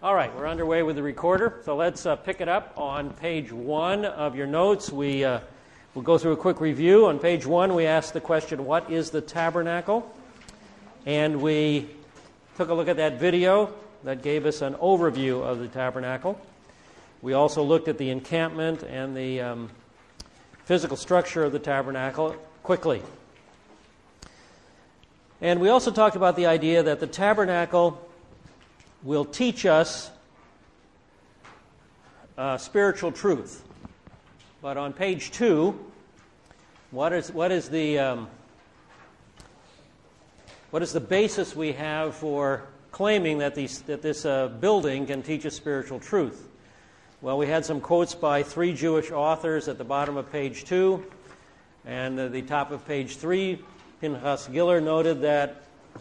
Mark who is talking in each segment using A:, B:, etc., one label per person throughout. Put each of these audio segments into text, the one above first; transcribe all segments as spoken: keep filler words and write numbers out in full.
A: All right, we're underway with the recorder, so let's uh, pick it up on page one of your notes. We, uh, we'll go through a quick review. On page one, we asked the question, what is the tabernacle? And we took a look at that video that gave us an overview of the tabernacle. We also looked at the encampment and the um, physical structure of the tabernacle quickly. And we also talked about the idea that the tabernacle will teach us uh, spiritual truth. But on page two, what is what is the um, what is the basis we have for claiming that these that this uh, building can teach us spiritual truth? Well, we had some quotes by three Jewish authors at the bottom of page two, and at the top of page three, Pinchas Giller noted that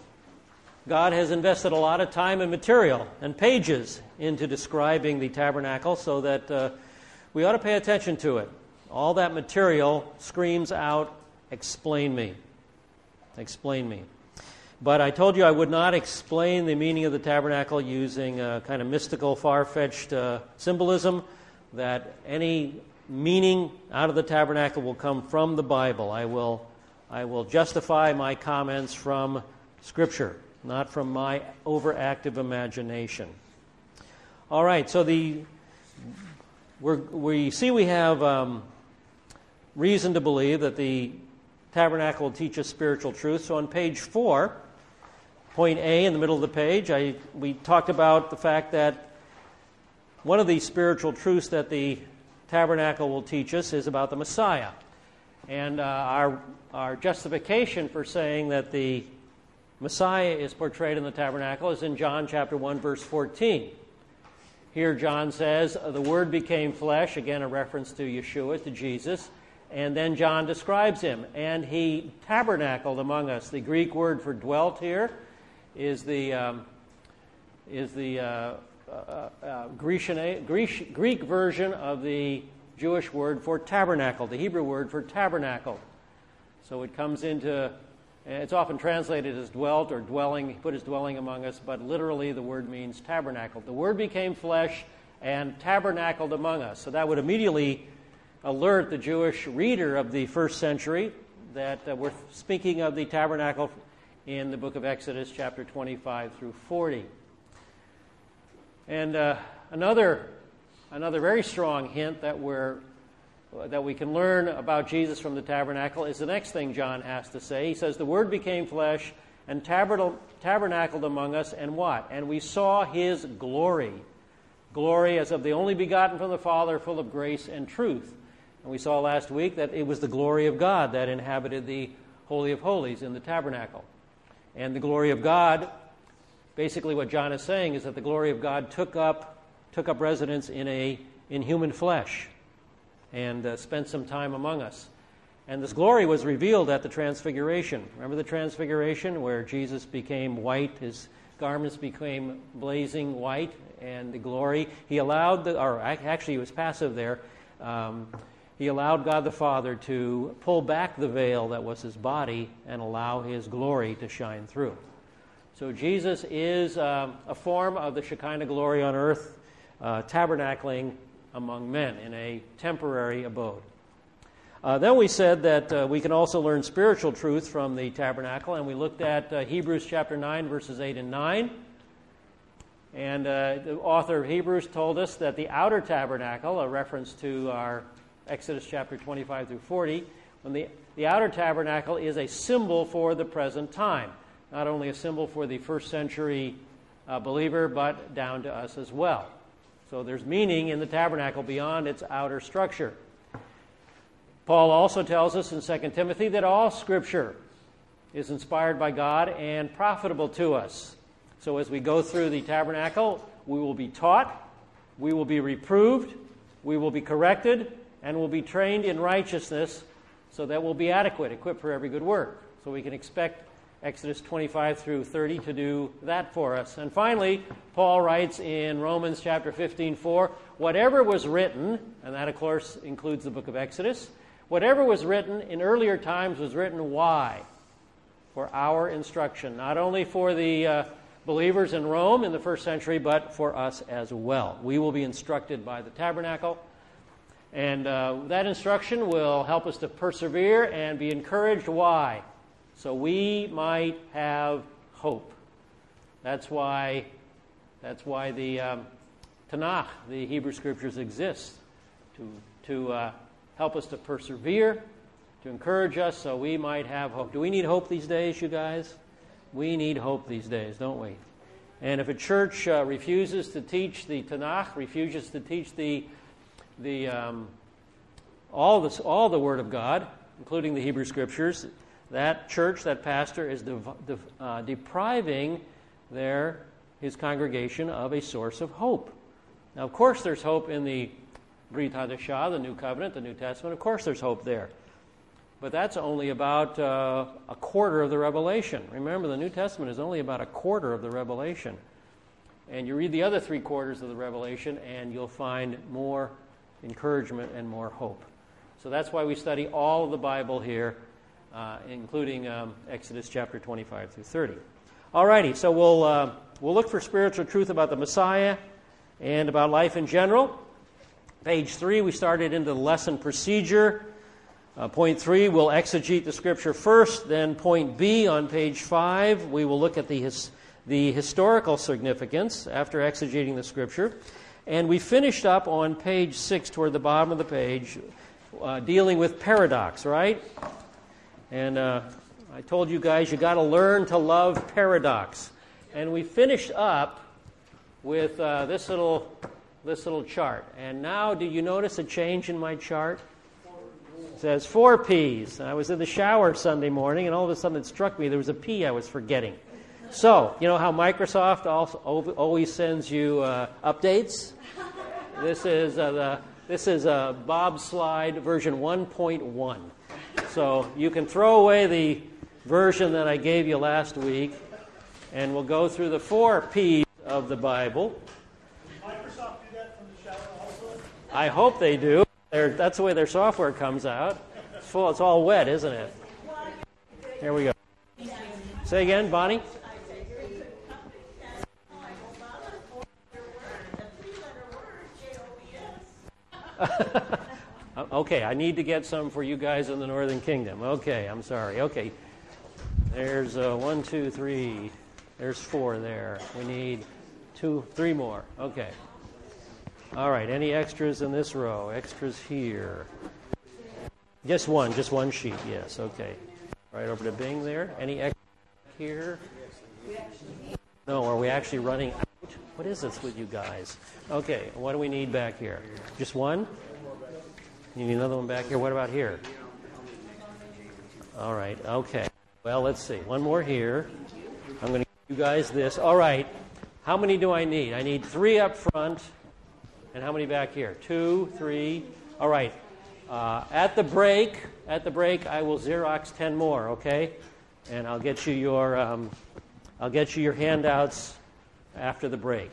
A: God has invested a lot of time and material and pages into describing the tabernacle, so that uh, we ought to pay attention to it. All that material screams out, explain me. Explain me. But I told you I would not explain the meaning of the tabernacle using a kind of mystical, far-fetched uh, symbolism, that any meaning out of the tabernacle will come from the Bible. I will, I will justify my comments from Scripture, not from my overactive imagination. All right, so the we're, we see we have um, reason to believe that the tabernacle will teach us spiritual truth. So on page four, point A in the middle of the page, I, we talked about the fact that one of the spiritual truths that the tabernacle will teach us is about the Messiah. And uh, our, our justification for saying that the Messiah is portrayed in the tabernacle is in John chapter one, verse fourteen. Here John says, the Word became flesh, again a reference to Yeshua, to Jesus, and then John describes him, and he tabernacled among us. The Greek word for dwelt here is the um, is the uh, uh, uh, Grecian, Greek, Greek version of the Jewish word for tabernacle, the Hebrew word for tabernacle. So it comes into It's often translated as dwelt or dwelling. He put his dwelling among us, but literally the word means tabernacle. The Word became flesh and tabernacled among us. So that would immediately alert the Jewish reader of the first century that uh, we're speaking of the tabernacle in the book of Exodus, chapter twenty-five through forty. And uh, another, another very strong hint that we're that we can learn about Jesus from the tabernacle is the next thing John has to say. He says, the Word became flesh and tabernacled among us, and what? And we saw His glory. Glory as of the only begotten from the Father, full of grace and truth. And we saw last week that it was the glory of God that inhabited the Holy of Holies in the tabernacle. And the glory of God, basically what John is saying is that the glory of God took up, took up residence in, a, in human flesh, and uh, spent some time among us. And this glory was revealed at the Transfiguration. Remember the Transfiguration where Jesus became white, his garments became blazing white, and the glory, he allowed, the, or actually he was passive there, um, he allowed God the Father to pull back the veil that was his body and allow his glory to shine through. So Jesus is um, a form of the Shekinah glory on earth, uh, tabernacling among men in a temporary abode. Uh, then we said that uh, we can also learn spiritual truth from the tabernacle, and we looked at uh, Hebrews chapter nine, verses eight and nine. And uh, the author of Hebrews told us that the outer tabernacle, a reference to our Exodus chapter twenty-five through forty, when the, the outer tabernacle is a symbol for the present time. Not only a symbol for the first century uh, believer, but down to us as well. So there's meaning in the tabernacle beyond its outer structure. Paul also tells us in Second Timothy that all Scripture is inspired by God and profitable to us. So as we go through the tabernacle, we will be taught, we will be reproved, we will be corrected, and will be trained in righteousness so that we'll be adequate, equipped for every good work. So we can expect Exodus twenty-five through thirty to do that for us. And finally, Paul writes in Romans chapter fifteen four, whatever was written, and that of course includes the book of Exodus, whatever was written in earlier times was written, why? For our instruction, not only for the uh, believers in Rome in the first century, but for us as well. We will be instructed by the tabernacle, and uh, that instruction will help us to persevere and be encouraged. Why? So we might have hope. That's why, that's why the um, Tanakh, the Hebrew Scriptures, exist, to, to uh, help us to persevere, to encourage us so we might have hope. Do we need hope these days, you guys? We need hope these days, don't we? And if a church uh, refuses to teach the Tanakh, refuses to teach the the um, all this all the Word of God, including the Hebrew Scriptures, that church, that pastor, is dev- dev- uh, depriving their his congregation of a source of hope. Now, of course, there's hope in the Brit Hadashah, the New Covenant, the New Testament. Of course, there's hope there. But that's only about uh, a quarter of the Revelation. Remember, the New Testament is only about a quarter of the Revelation. And you read the other three quarters of the Revelation, and you'll find more encouragement and more hope. So that's why we study all of the Bible here, uh, including um, Exodus chapter twenty-five through thirty. All righty, so we'll, uh, we'll look for spiritual truth about the Messiah and about life in general. Page three, we started into the lesson procedure. Uh, point three, we'll exegete the Scripture first. Then point B on page five, we will look at the his, the historical significance after exegeting the Scripture. And we finished up on page six, toward the bottom of the page, uh, dealing with paradox, right? And uh, I told you guys you got to learn to love paradox. And we finished up with uh, this little this little chart. And now, do you notice a change in my chart? It says four P's. I was in the shower Sunday morning, and all of a sudden it struck me there was a P I was forgetting. So, you know how Microsoft also always sends you uh, updates? This is uh, the this is a Bobslide version one point one. So you can throw away the version that I gave you last week, and we'll go through the four P's of the Bible.
B: Does Microsoft do that from the shower also?
A: I hope they do. They're, that's the way their software comes out. It's full. It's all wet, isn't it? Here we go. Say again, Bonnie? Okay, I need to get some for you guys in the Northern Kingdom. Okay, I'm sorry. Okay, there's uh, one, two, three. There's four there. We need two, three more. Okay. All right, any extras in this row? Extras here. Just one, just one sheet, yes, okay. Right over to Bing there. Any extras here? No, are we actually running out? What is this with you guys? Okay, what do we need back here? Just one? You need another one back here? What about here? All right, okay. Well, let's see. One more here. I'm going to give you guys this. All right, how many do I need? I need three up front. And how many back here? Two, three. All right. Uh, at the break, at the break, I will Xerox ten more. Okay, and I'll get you your, um, I'll get you your handouts after the break.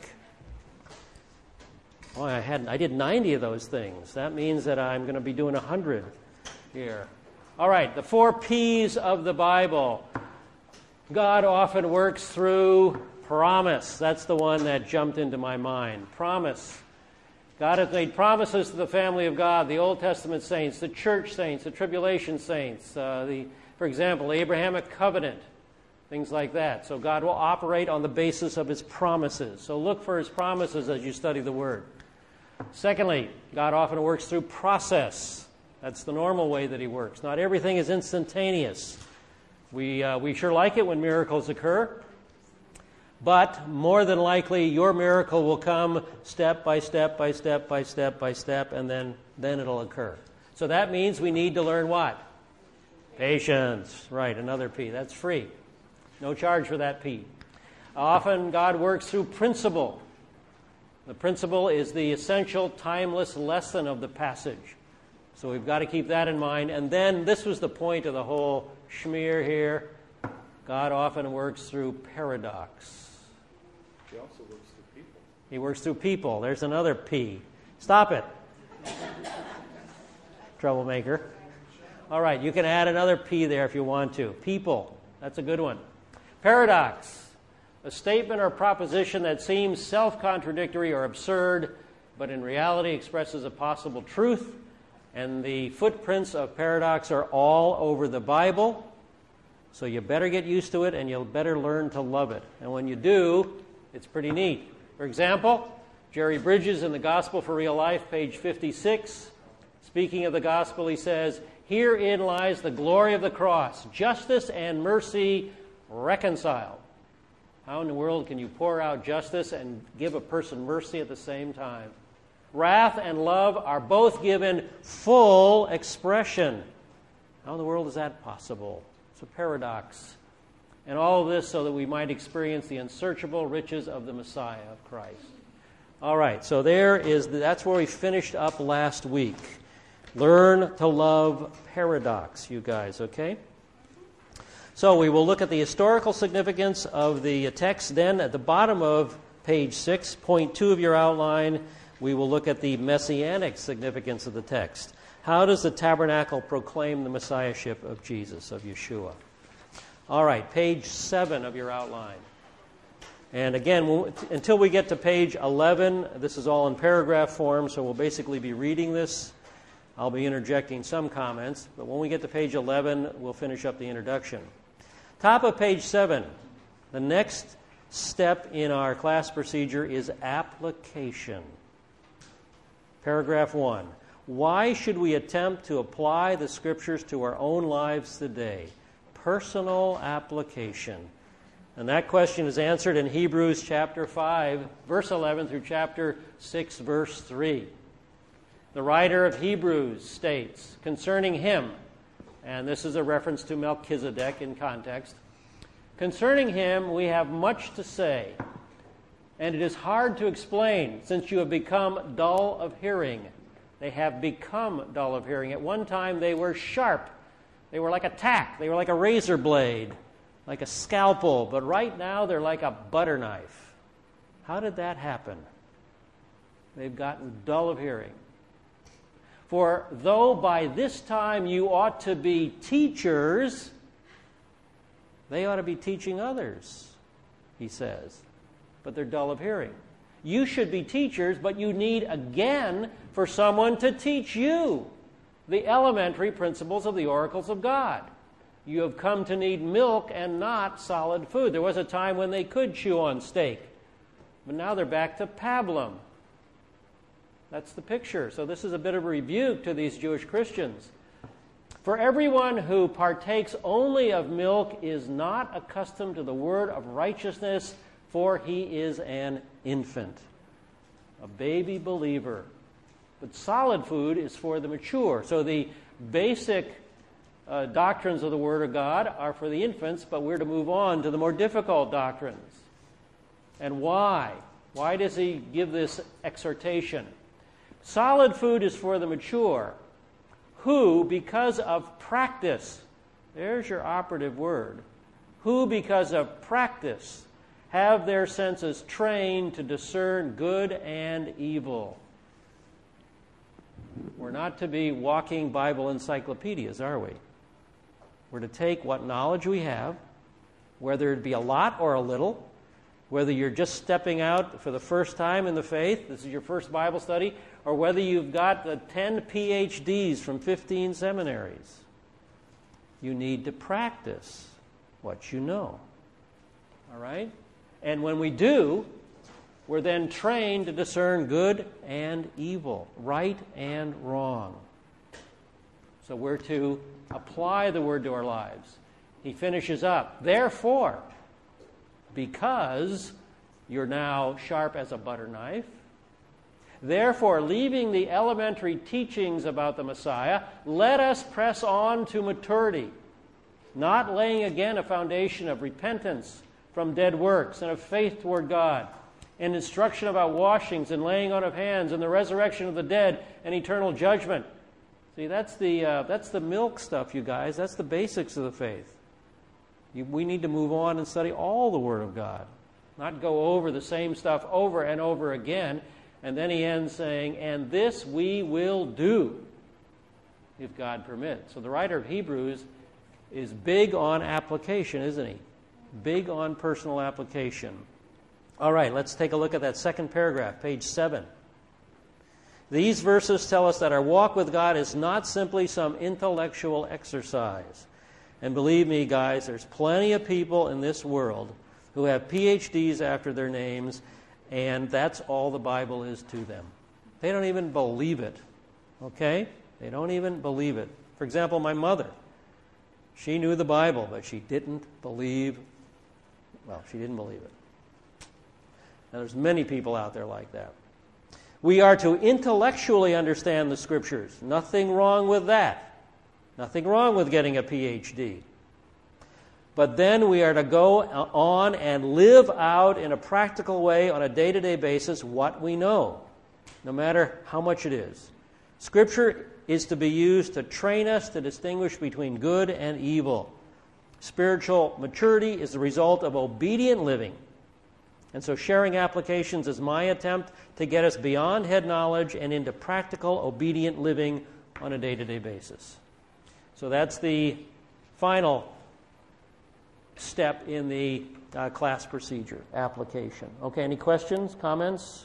A: Oh, I had, I did ninety of those things. That means that I'm going to be doing a hundred here. All right. The four P's of the Bible. God often works through promise. That's the one that jumped into my mind. Promise. God has made promises to the family of God, the Old Testament saints, the church saints, the tribulation saints, uh, the, for example, the Abrahamic covenant, things like that. So God will operate on the basis of His promises. So look for His promises as you study the Word. Secondly, God often works through process. That's the normal way that He works. Not everything is instantaneous. We, uh, we sure like it when miracles occur. But more than likely, your miracle will come step by step by step by step by step, and then, then it'll occur. So that means we need to learn what? Patience. Right, another P. That's free. No charge for that P. Often God works through principle. The principle is the essential, timeless lesson of the passage. So we've got to keep that in mind. And then this was the point of the whole schmear here. God often works through paradox.
B: He also works through people.
A: He works through people. There's another P. Stop it. Troublemaker. All right, you can add another P there if you want to. People. That's a good one. Paradox. A statement or proposition that seems self-contradictory or absurd, but in reality expresses a possible truth. And the footprints of paradox are all over the Bible. So you better get used to it, and you'll better learn to love it. And when you do, it's pretty neat. For example, Jerry Bridges in the Gospel for Real Life, page fifty-six, speaking of the gospel, he says, "Herein lies the glory of the cross, justice and mercy reconciled." How in the world can you pour out justice and give a person mercy at the same time? Wrath and love are both given full expression. How in the world is that possible? It's a paradox. And all of this so that we might experience the unsearchable riches of the Messiah of Christ. All right, so there is, the, that's where we finished up last week. Learn to love paradox, you guys, okay? So we will look at the historical significance of the text. Then at the bottom of page six, point two of your outline, we will look at the messianic significance of the text. How does the tabernacle proclaim the messiahship of Jesus, of Yeshua? All right, page seven of your outline. And again, we'll, until we get to page eleven, this is all in paragraph form, so we'll basically be reading this. I'll be interjecting some comments, but when we get to page eleven, we'll finish up the introduction. Top of page seven, the next step in our class procedure is application. Paragraph one. Why should we attempt to apply the Scriptures to our own lives today? Personal application. And that question is answered in Hebrews chapter five, verse eleven through chapter six, verse three. The writer of Hebrews states concerning him, and this is a reference to Melchizedek in context, concerning him we have much to say, and it is hard to explain since you have become dull of hearing. They have become dull of hearing. At one time they were sharp. They were like a tack. They were like a razor blade, like a scalpel. But right now they're like a butter knife. How did that happen? They've gotten dull of hearing. For though by this time you ought to be teachers, they ought to be teaching others, he says. But they're dull of hearing. You should be teachers, but you need again for someone to teach you the elementary principles of the oracles of God. You have come to need milk and not solid food. There was a time when they could chew on steak, but now they're back to pablum. That's the picture. So this is a bit of a rebuke to these Jewish Christians. For everyone who partakes only of milk is not accustomed to the word of righteousness, for he is an infant, a baby believer. But solid food is for the mature. So the basic uh, doctrines of the Word of God are for the infants, but we're to move on to the more difficult doctrines. And why? Why does he give this exhortation? Solid food is for the mature, who, because of practice, there's your operative word, who, because of practice, have their senses trained to discern good and evil. We're not to be walking Bible encyclopedias, are we? We're to take what knowledge we have, whether it be a lot or a little, whether you're just stepping out for the first time in the faith, this is your first Bible study, or whether you've got the ten P H Ds from fifteen seminaries. You need to practice what you know. All right? And when we do, we're then trained to discern good and evil, right and wrong. So we're to apply the word to our lives. He finishes up, therefore, because you're now sharp as a butter knife, therefore, leaving the elementary teachings about the Messiah, let us press on to maturity, not laying again a foundation of repentance from dead works and of faith toward God, and instruction about washings and laying on of hands and the resurrection of the dead and eternal judgment. See, that's the uh, that's the milk stuff, you guys. That's the basics of the faith. You, we need to move on and study all the Word of God, not go over the same stuff over and over again. And then he ends saying, and this we will do, if God permits. So the writer of Hebrews is big on application, isn't he? Big on personal application. All right, let's take a look at that second paragraph, page seven. These verses tell us that our walk with God is not simply some intellectual exercise. And believe me, guys, there's plenty of people in this world who have P H Ds after their names, and that's all the Bible is to them. They don't even believe it, okay? They don't even believe it. For example, my mother. She knew the Bible, but she didn't believe, well, she didn't believe it. Now, there's many people out there like that. We are to intellectually understand the Scriptures. Nothing wrong with that. Nothing wrong with getting a P H D. But then we are to go on and live out in a practical way on a day-to-day basis what we know, no matter how much it is. Scripture is to be used to train us to distinguish between good and evil. Spiritual maturity is the result of obedient living. And so sharing applications is my attempt to get us beyond head knowledge and into practical, obedient living on a day-to-day basis. So that's the final step in the uh, class procedure, application. Okay, any questions, comments?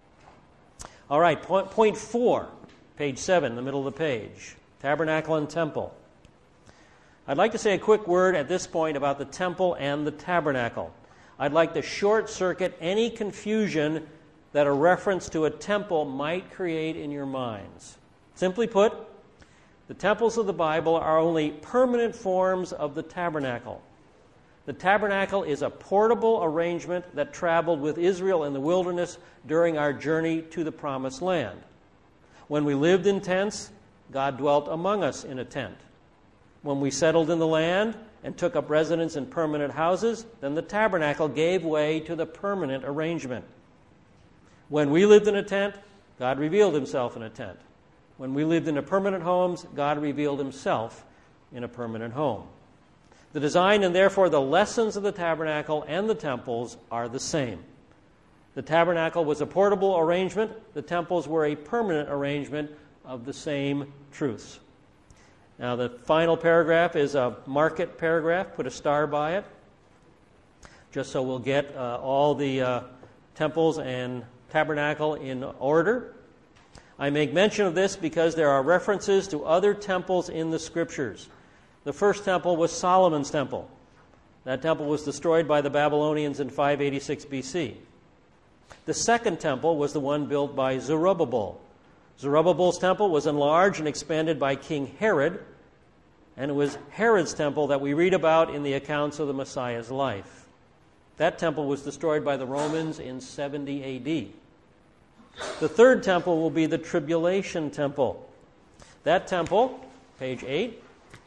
A: All right, point, point four, page seven, in the middle of the page, tabernacle and temple. I'd like to say a quick word at this point about the temple and the tabernacle. I'd like to short-circuit any confusion that a reference to a temple might create in your minds. Simply put, the temples of the Bible are only permanent forms of the tabernacle. The tabernacle is a portable arrangement that traveled with Israel in the wilderness during our journey to the Promised Land. When we lived in tents, God dwelt among us in a tent. When we settled in the land and took up residence in permanent houses, then the tabernacle gave way to the permanent arrangement. When we lived in a tent, God revealed himself in a tent. When we lived in a permanent homes, God revealed himself in a permanent home. The design and therefore the lessons of the tabernacle and the temples are the same. The tabernacle was a portable arrangement. The temples were a permanent arrangement of the same truths. Now, the final paragraph is a market paragraph. Put a star by it, just so we'll get uh, all the uh, temples and tabernacle in order. I make mention of this because there are references to other temples in the Scriptures. The first temple was Solomon's temple. That temple was destroyed by the Babylonians in five eighty-six B C. The second temple was the one built by Zerubbabel. Zerubbabel's temple was enlarged and expanded by King Herod, and it was Herod's temple that we read about in the accounts of the Messiah's life. That temple was destroyed by the Romans in seventy A D. The third temple will be the Tribulation Temple. That temple, page eight,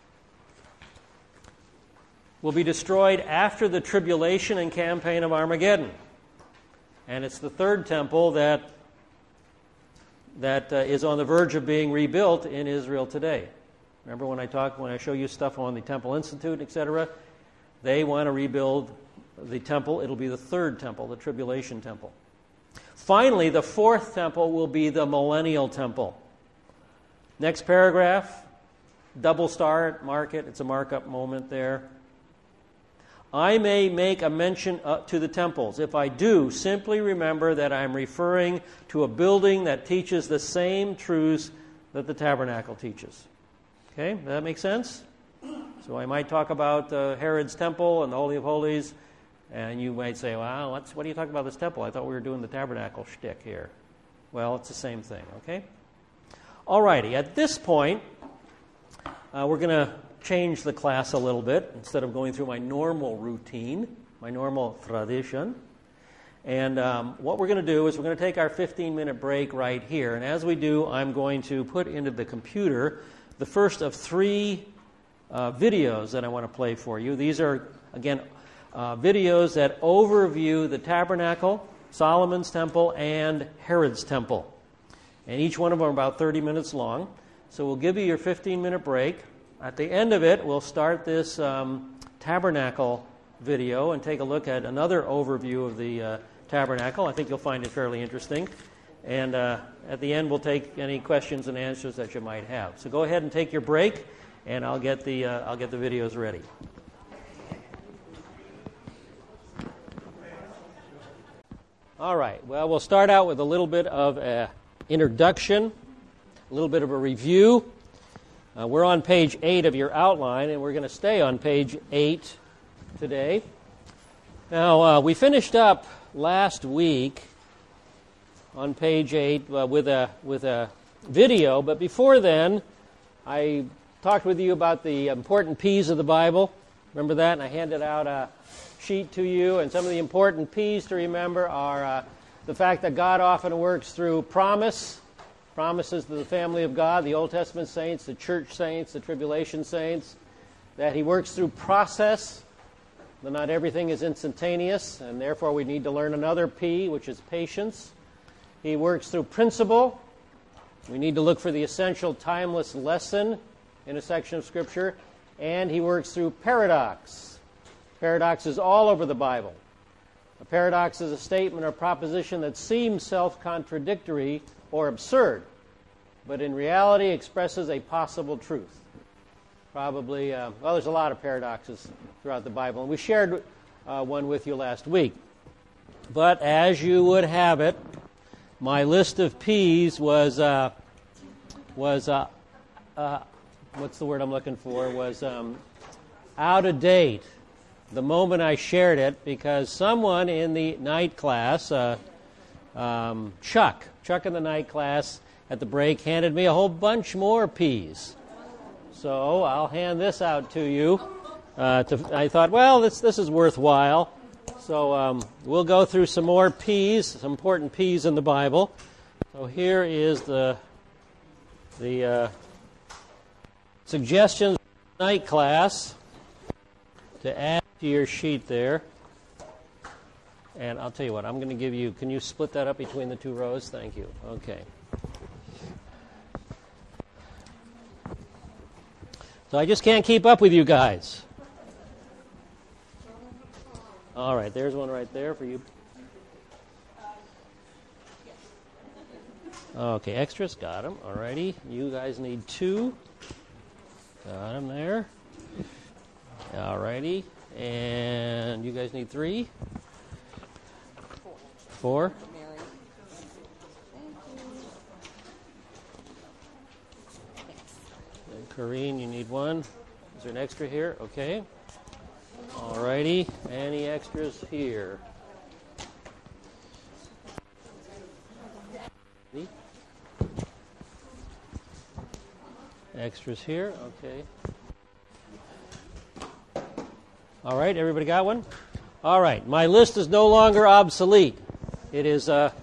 A: will be destroyed after the tribulation and campaign of Armageddon. And it's the third temple that, that uh, is on the verge of being rebuilt in Israel today. Remember when I talk, when I show you stuff on the Temple Institute, et cetera? They want to rebuild the temple. It'll be the third temple, the Tribulation Temple. Finally, the fourth temple will be the Millennial Temple. Next paragraph, double star, mark it. It's a markup moment there. I may make a mention uh, to the temples. If I do, simply remember that I'm referring to a building that teaches the same truths that the tabernacle teaches. Okay, does that make sense? So I might talk about uh, Herod's temple and the Holy of Holies, and you might say, well, what's, what are you talking about this temple? I thought we were doing the tabernacle shtick here. Well, it's the same thing, okay? All righty, at this point, uh, we're going to change the class a little bit instead of going through my normal routine, my normal tradition. And um, what we're going to do is we're going to take our fifteen-minute break right here. And as we do, I'm going to put into the computer the first of three uh, videos that I want to play for you. These are, again, uh, videos that overview the tabernacle, Solomon's temple, and Herod's temple. And each one of them are about thirty minutes long. So we'll give you your fifteen-minute break. At the end of it, we'll start this um, tabernacle video and take a look at another overview of the uh, tabernacle. I think you'll find it fairly interesting. And uh, at the end, we'll take any questions and answers that you might have. So go ahead and take your break, and I'll get the uh, I'll get the videos ready. All right. Well, we'll start out with a little bit of an introduction, a little bit of a review. Uh, we're on page eight of your outline, and we're going to stay on page eight today. Now, uh, we finished up last week on page eight uh, with a with a video, but before then, I talked with you about the important P's of the Bible. Remember that? And I handed out a sheet to you, and some of the important P's to remember are uh, the fact that God often works through promise, promises to the family of God, the Old Testament saints, the church saints, the tribulation saints, that He works through process, that not everything is instantaneous, and therefore we need to learn another P, which is patience. He works through principle. We need to look for the essential timeless lesson in a section of Scripture, and He works through paradox. Paradox is all over the Bible. A paradox is a statement or proposition that seems self-contradictory or absurd, but in reality expresses a possible truth. Probably, uh, well, there's a lot of paradoxes throughout the Bible, and we shared uh, one with you last week. But as you would have it, my list of P's was, uh, was uh, uh, what's the word I'm looking for, was um, out of date the moment I shared it, because someone in the night class, uh, um, Chuck, Chuck in the night class at the break handed me a whole bunch more P's. So I'll hand this out to you. Uh, to, I thought, well, this this is worthwhile. So um, we'll go through some more P's, some important P's in the Bible. So here is the the uh, suggestions for the night class to add to your sheet there. And I'll tell you what, I'm going to give you, can you split that up between the two rows? Thank you. Okay. So I just can't keep up with you guys. All right, there's one right there for you. Okay, extras, got them. All righty, you guys need two. Got them there. All righty, and you guys need three? Four. Four? And Corrine, you need one. Is there an extra here? Okay. All righty, any extras here? Extras here, okay. All right, everybody got one? All right, my list is no longer obsolete. It is uh,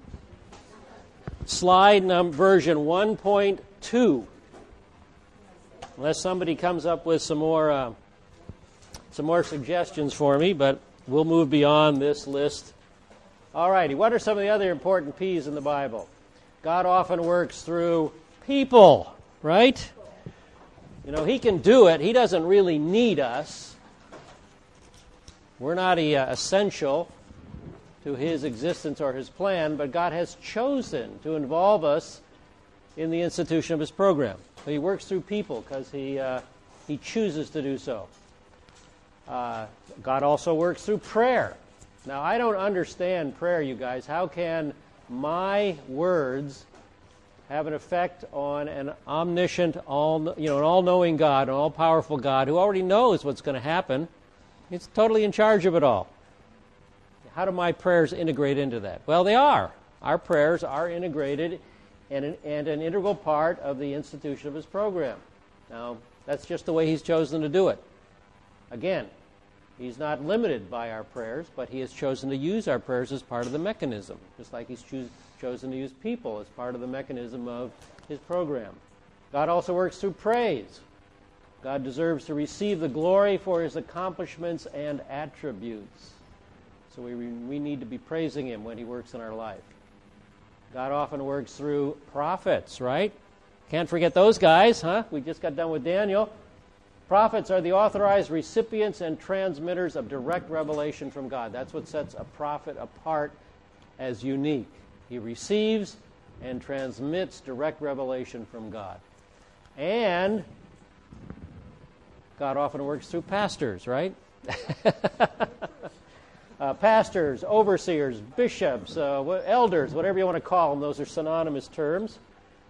A: slide num- version one point two. Unless somebody comes up with some more uh, some more suggestions for me, but we'll move beyond this list. All righty, what are some of the other important P's in the Bible? God often works through people, right? You know, He can do it. He doesn't really need us. We're not uh, essential to His existence or His plan, but God has chosen to involve us in the institution of His program. So He works through people because He uh, He chooses to do so. Uh, God also works through prayer. Now, I don't understand prayer, you guys. How can my words have an effect on an omniscient, all you know, an all-knowing God, an all-powerful God who already knows what's going to happen? He's totally in charge of it all. How do my prayers integrate into that? Well, they are. Our prayers are integrated and an, and an integral part of the institution of His program. Now, that's just the way He's chosen to do it. Again, He's not limited by our prayers, but He has chosen to use our prayers as part of the mechanism, just like He's choos- chosen to use people as part of the mechanism of His program. God also works through praise. God deserves to receive the glory for His accomplishments and attributes. So we, we need to be praising Him when He works in our life. God often works through prophets, right? Can't forget those guys, huh? We just got done with Daniel. Prophets are the authorized recipients and transmitters of direct revelation from God. That's what sets a prophet apart as unique. He receives and transmits direct revelation from God. And God often works through pastors, right? uh, pastors, overseers, bishops, uh, elders, whatever you want to call them. Those are synonymous terms.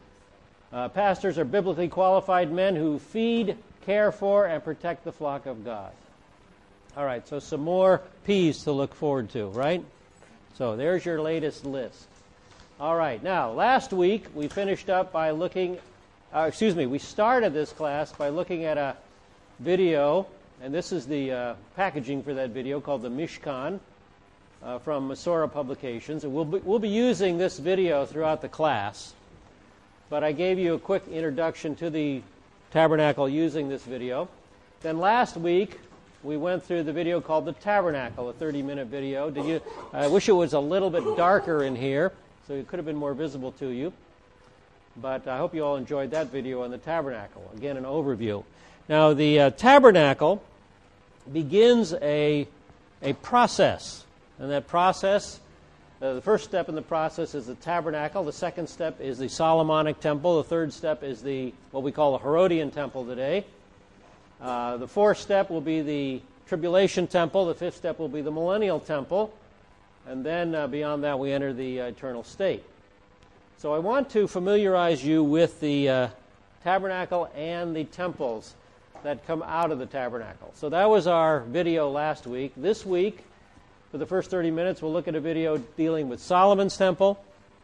A: Uh, pastors are biblically qualified men who feed, care for, and protect the flock of God. All right, so some more P's to look forward to, right? So there's your latest list. All right, now, last week we finished up by looking, uh, excuse me, we started this class by looking at a video, and this is the uh, packaging for that video called the Mishkan uh, from Masora Publications. And we'll be, we'll be using this video throughout the class, but I gave you a quick introduction to the tabernacle using this video. Then last week, we went through the video called The Tabernacle, a thirty-minute video. Did you? I wish it was a little bit darker in here, so it could have been more visible to you. But I hope you all enjoyed that video on the tabernacle. Again, an overview. Now, the uh, tabernacle begins a, a process. And that process, uh, the first step in the process is the tabernacle. The second step is the Solomonic temple. The third step is the what we call the Herodian temple today. Uh, the fourth step will be the tribulation temple. The fifth step will be the millennial temple. And then uh, beyond that, we enter the uh, eternal state. So I want to familiarize you with the uh, tabernacle and the temples that come out of the tabernacle. So that was our video last week. This week, for the first thirty minutes, we'll look at a video dealing with Solomon's temple.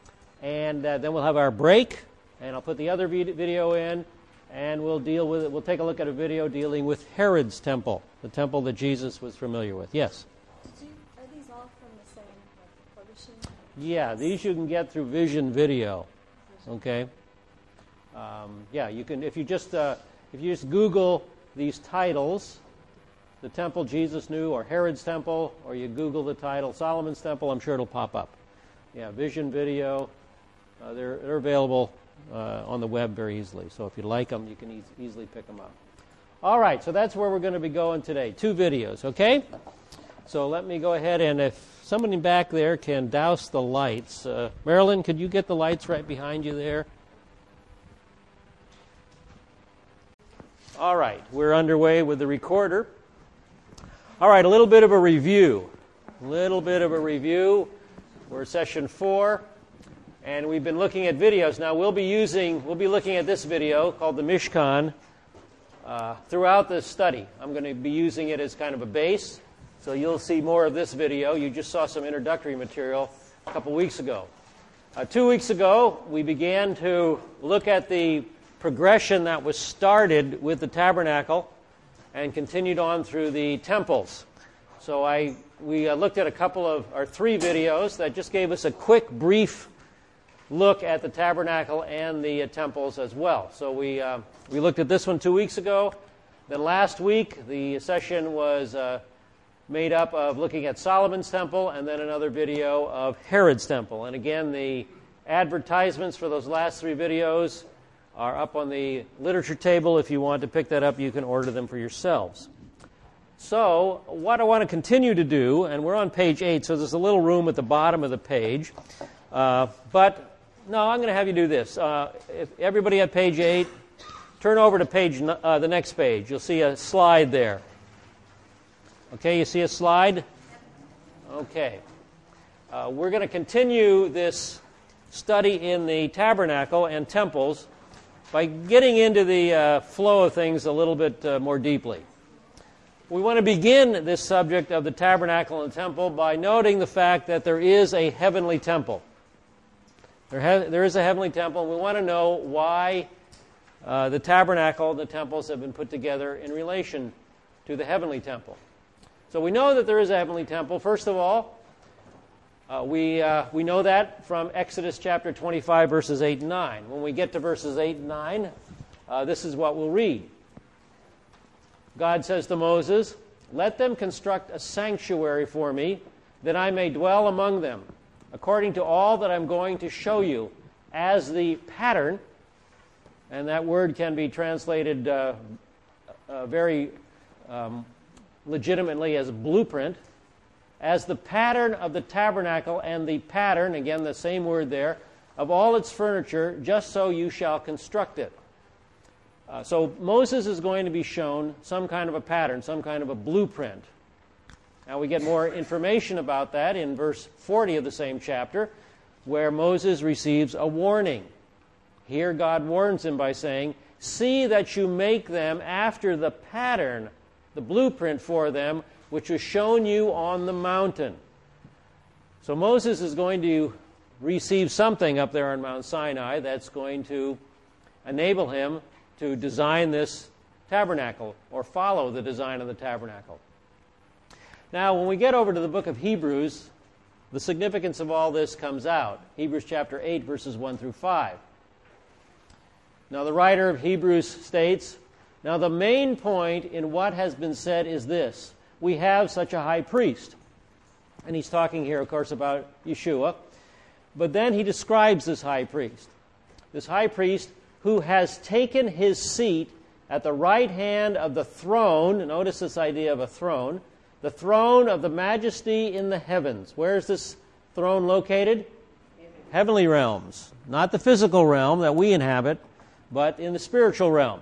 A: And uh, then we'll have our break, and I'll put the other video in. And we'll deal with it. We'll take a look at a video dealing with Herod's temple, the temple that Jesus was familiar with. Yes?
C: Did you, are these all from the same like, publishing?
A: Yeah, these you can get through Vision Video. Okay? Um, yeah, you can. If you just uh, if you just Google these titles, the temple Jesus knew, or Herod's temple, or you Google the title Solomon's temple, I'm sure it'll pop up. Yeah, Vision Video. Uh, they're they're available Uh, on the web very easily. So if you like them, you can e- easily pick them up. All right, so that's where we're going to be going today. Two videos, okay? So let me go ahead, and if somebody back there can douse the lights. Uh, Marilyn, could you get the lights right behind you there? All right, we're underway with the recorder. All right, a little bit of a review. A little bit of a review. We're session four. And we've been looking at videos. Now we'll be using, we'll be looking at this video called the Mishkan uh, throughout the study. I'm going to be using it as kind of a base, so you'll see more of this video. You just saw some introductory material a couple weeks ago. Uh, two weeks ago, we began to look at the progression that was started with the tabernacle and continued on through the temples. So I we uh, looked at a couple of, or three videos that just gave us a quick, brief look at the tabernacle and the uh, temples as well. So we uh, we looked at this one two weeks ago. Then last week, the session was uh, made up of looking at Solomon's temple and then another video of Herod's temple. And again, the advertisements for those last three videos are up on the literature table. If you want to pick that up, you can order them for yourselves. So what I want to continue to do, and we're on page eight, so there's a little room at the bottom of the page. Uh, but no, I'm going to have you do this. Uh, if everybody at page eight, turn over to page uh, the next page. You'll see a slide there. Okay, you see a slide? Okay. Uh, we're going to continue this study in the tabernacle and temples by getting into the uh, flow of things a little bit uh, more deeply. We want to begin this subject of the tabernacle and temple by noting the fact that there is a heavenly temple. There, ha- there is a heavenly temple, and we want to know why uh, the tabernacle and the temples have been put together in relation to the heavenly temple. So we know that there is a heavenly temple. First of all, uh, we uh, we know that from Exodus chapter twenty-five, verses eight and nine. When we get to verses eight and nine, uh, this is what we'll read. God says to Moses, "Let them construct a sanctuary for me, that I may dwell among them, according to all that I'm going to show you, as the pattern," and that word can be translated uh, uh, very um, legitimately as blueprint, "as the pattern of the tabernacle and the pattern," again the same word there, "of all its furniture, just so you shall construct it." Uh, so Moses is going to be shown some kind of a pattern, some kind of a blueprint Now we get more information about that in verse forty of the same chapter, where Moses receives a warning. Here God warns him by saying, "See that you make them after the pattern, the blueprint for them, which was shown you on the mountain." So Moses is going to receive something up there on Mount Sinai that's going to enable him to design this tabernacle or follow the design of the tabernacle. Now, when we get over to the book of Hebrews, the significance of all this comes out. Hebrews chapter eight, verses one through five. Now, the writer of Hebrews states, "Now the main point in what has been said is this: we have such a high priest." And he's talking here, of course, about Yeshua. But then he describes this high priest. This high priest who has taken his seat at the right hand of the throne. Notice this idea of a throne. The throne of the majesty in the heavens. Where is this throne located? Heavenly realms. Not the physical realm that we inhabit, but in the spiritual realm.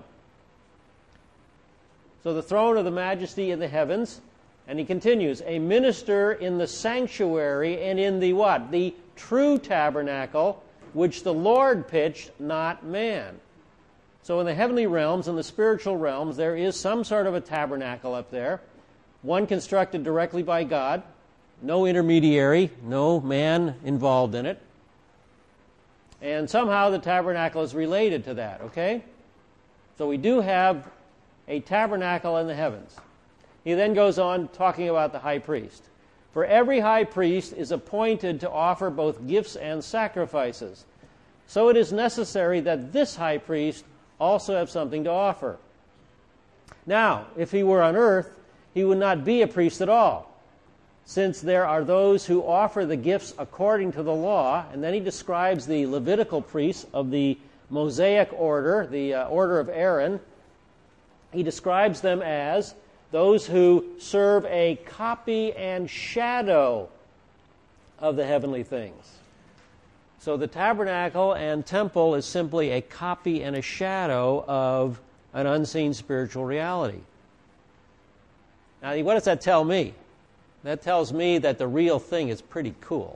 A: So the throne of the majesty in the heavens. And he continues, "A minister in the sanctuary and in the what? The true tabernacle, which the Lord pitched, not man." So in the heavenly realms, in the spiritual realms, there is some sort of a tabernacle up there. One constructed directly by God. No intermediary, no man involved in it. And somehow the tabernacle is related to that, okay? So we do have a tabernacle in the heavens. He then goes on talking about the high priest. "For every high priest is appointed to offer both gifts and sacrifices. So it is necessary that this high priest also have something to offer. Now, if he were on earth, he would not be a priest at all, since there are those who offer the gifts according to the law." And then he describes the Levitical priests of the Mosaic order, the uh, order of Aaron. He describes them as those who serve a copy and shadow of the heavenly things. So the tabernacle and temple is simply a copy and a shadow of an unseen spiritual reality. Now, what does that tell me? That tells me that the real thing is pretty cool.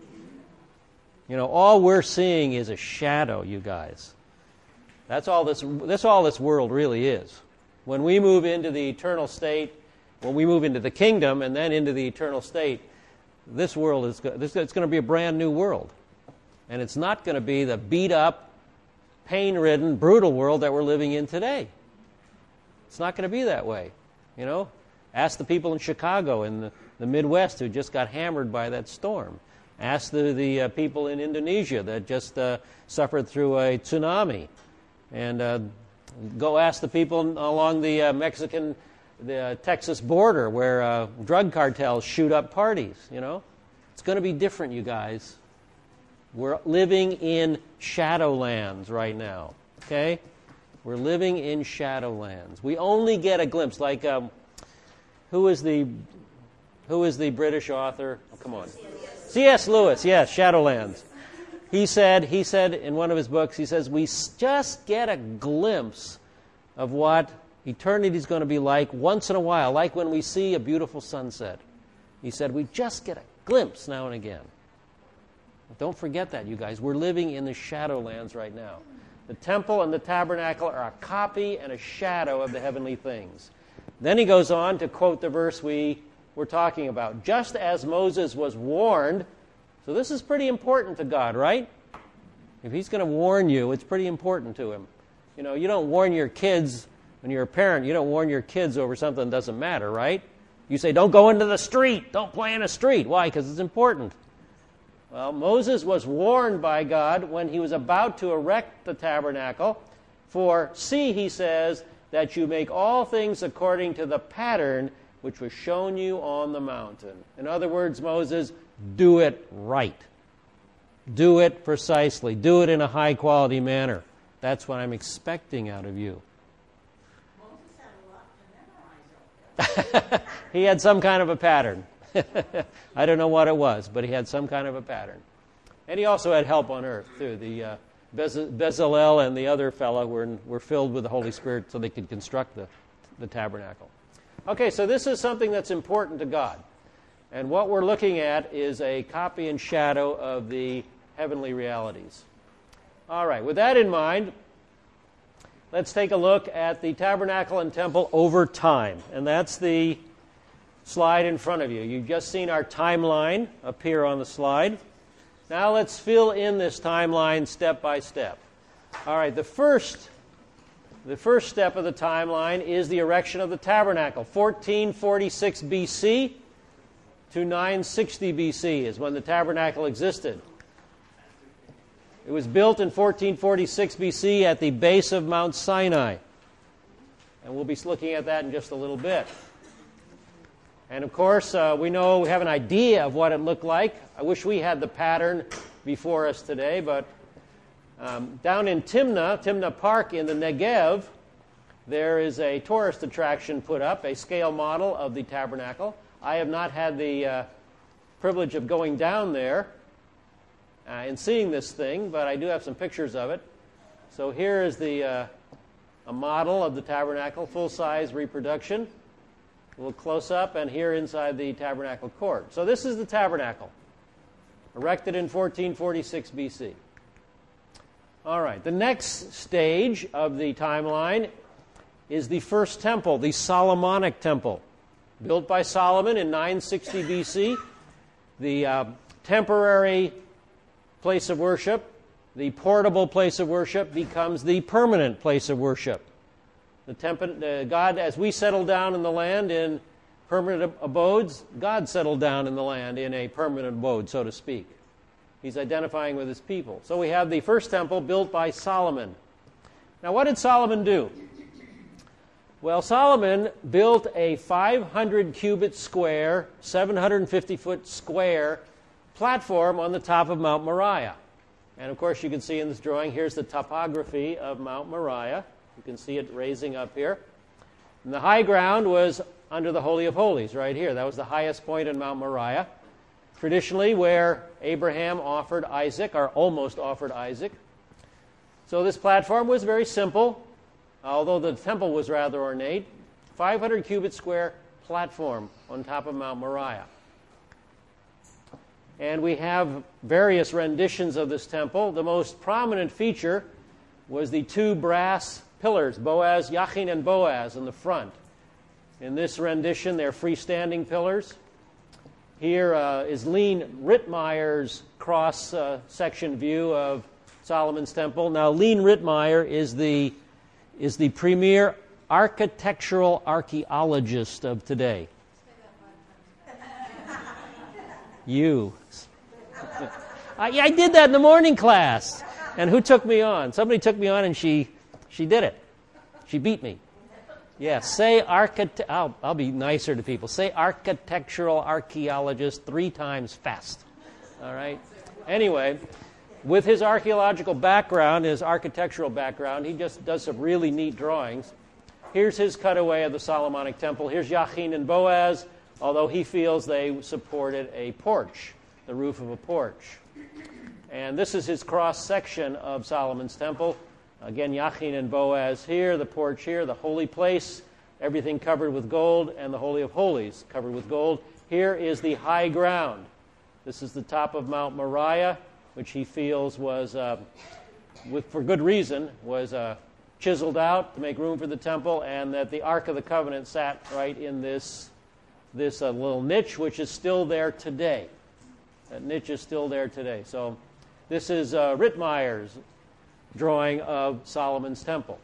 A: You know, all we're seeing is a shadow, you guys. That's all this, that's all this world really is. When we move into the eternal state, when we move into the kingdom and then into the eternal state, this world is this, it's going to be a brand new world. And it's not going to be the beat-up, pain-ridden, brutal world that we're living in today. It's not going to be that way. You know, ask the people in Chicago in the, the Midwest who just got hammered by that storm. Ask the, the uh, people in Indonesia that just uh, suffered through a tsunami. And uh, go ask the people along the uh, Mexican, the uh, Texas border where uh, drug cartels shoot up parties, you know. It's going to be different, you guys. We're living in shadowlands right now, okay? We're living in shadowlands. We only get a glimpse, like, um, who is the who is the British author? Oh, come on. C S Lewis, yes, Shadowlands. He said, he said in one of his books, he says, we just get a glimpse of what eternity is going to be like once in a while, like when we see a beautiful sunset. He said, we just get a glimpse now and again. Don't forget that, you guys. We're living in the shadowlands right now. The temple and the tabernacle are a copy and a shadow of the heavenly things. Then he goes on to quote the verse we were talking about. Just as Moses was warned. So this is pretty important to God, right? If he's going to warn you, it's pretty important to him. You know, you don't warn your kids, when you're a parent, you don't warn your kids over something that doesn't matter, right? You say, don't go into the street. Don't play in the street. Why? Because it's important. Well, Moses was warned by God when he was about to erect the tabernacle. For see, he says, that you make all things according to the pattern which was shown you on the mountain. In other words, Moses, do it right. Do it precisely. Do it in a high-quality manner. That's what I'm expecting out of you.
D: Moses had a lot to memorize.
A: He had some kind of a pattern. I don't know what it was, but he had some kind of a pattern. And he also had help on earth, too. The uh, Bez- Bezalel and the other fellow were, were filled with the Holy Spirit so they could construct the, the tabernacle. Okay, so this is something that's important to God. And what we're looking at is a copy and shadow of the heavenly realities. All right, with that in mind, let's take a look at the tabernacle and temple over time. And that's the slide in front of you. You've just seen our timeline appear on the slide. Now let's fill in this timeline step by step. All right, the first, the first step of the timeline is the erection of the tabernacle. fourteen forty-six B C to nine sixty B C is when the tabernacle existed. It was built in fourteen forty-six B C at the base of Mount Sinai. And we'll be looking at that in just a little bit. And of course, uh, we know, we have an idea of what it looked like. I wish we had the pattern before us today, but um, down in Timnah, Timnah Park in the Negev, there is a tourist attraction put up, a scale model of the tabernacle. I have not had the uh, privilege of going down there Uh, in seeing this thing, but I do have some pictures of it. So here is the uh, a model of the tabernacle, full-size reproduction, a little close-up, and here inside the tabernacle court. So this is the tabernacle, erected in fourteen forty-six B C. All right, the next stage of the timeline is the first temple, the Solomonic temple, built by Solomon in nine sixty B C. The uh, temporary place of worship, the portable place of worship, becomes the permanent place of worship. The temp- uh, God, as we settle down in the land in permanent ab- abodes, God settled down in the land in a permanent abode, so to speak. He's identifying with his people. So we have the first temple built by Solomon. Now, what did Solomon do? Well, Solomon built a five hundred cubit square, seven hundred fifty foot square platform on the top of Mount Moriah. And of course, you can see in this drawing, here's the topography of Mount Moriah. You can see it raising up here. And the high ground was under the Holy of Holies, right here. That was the highest point in Mount Moriah. Traditionally, where Abraham offered Isaac, or almost offered Isaac. So this platform was very simple, although the temple was rather ornate. five hundred cubit square platform on top of Mount Moriah. And we have various renditions of this temple. The most prominent feature was the two brass pillars, Boaz, Yachin and Boaz, in the front. In this rendition, they're freestanding pillars. Here uh, is Lean Rittmeyer's cross-section uh, view of Solomon's temple. Now, Lean Rittmeyer is the, is the premier architectural archaeologist of today. You. I, I did that in the morning class. And who took me on? Somebody took me on and she she did it. She beat me. Yeah, say architect. I'll, I'll be nicer to people. Say architectural archaeologist three times fast. All right? Anyway, with his archaeological background, his architectural background, he just does some really neat drawings. Here's his cutaway of the Solomonic temple. Here's Yachin and Boaz, although he feels they supported a porch, the roof of a porch. And this is his cross-section of Solomon's temple. Again, Yachin and Boaz here, the porch here, the holy place, everything covered with gold, and the Holy of Holies covered with gold. Here is the high ground. This is the top of Mount Moriah, which he feels was, uh, with, for good reason, was uh, chiseled out to make room for the temple, and that the Ark of the Covenant sat right in this this uh, little niche, which is still there today. That niche is still there today. So this is uh, Rittmeyer's drawing of Solomon's temple.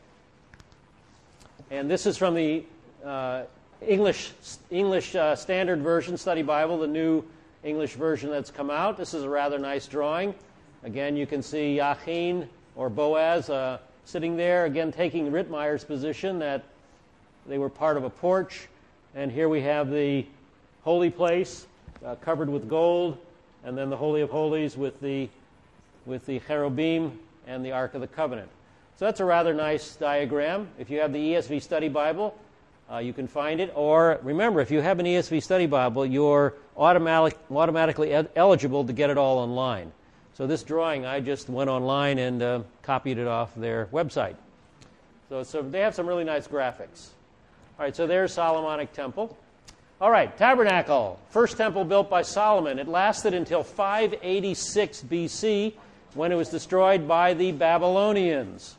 A: And this is from the uh, English English uh, Standard Version Study Bible, the new English version that's come out. This is a rather nice drawing. Again, you can see Yachin or Boaz uh, sitting there, again taking Rittmeyer's position that they were part of a porch. And here we have the holy place uh, covered with gold, and then the Holy of Holies with the with the cherubim and the Ark of the Covenant. So that's a rather nice diagram. If you have the E S V Study Bible, uh, you can find it. Or remember, if you have an E S V Study Bible, you're automatic, automatically ed- eligible to get it all online. So this drawing, I just went online and uh, copied it off their website. So, so they have some really nice graphics. All right, so there's Solomonic Temple. All right, tabernacle, first temple built by Solomon. It lasted until five eighty-six B C when it was destroyed by the Babylonians.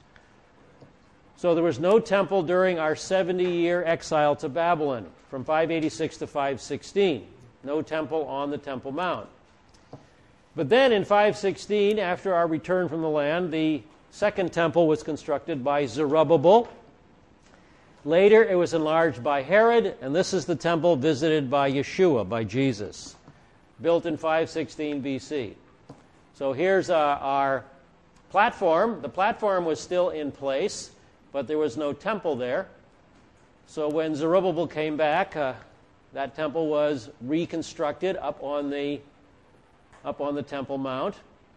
A: So there was no temple during our seventy-year exile to Babylon from five eighty-six to five sixteen. No temple on the Temple Mount. But then in five sixteen, after our return from the land, the second temple was constructed by Zerubbabel. Later, it was enlarged by Herod, and this is the temple visited by Yeshua, by Jesus, built in five sixteen B C. So here's uh, our platform. The platform was still in place, but there was no temple there. So when Zerubbabel came back, uh, that temple was reconstructed up on the up on the Temple Mount.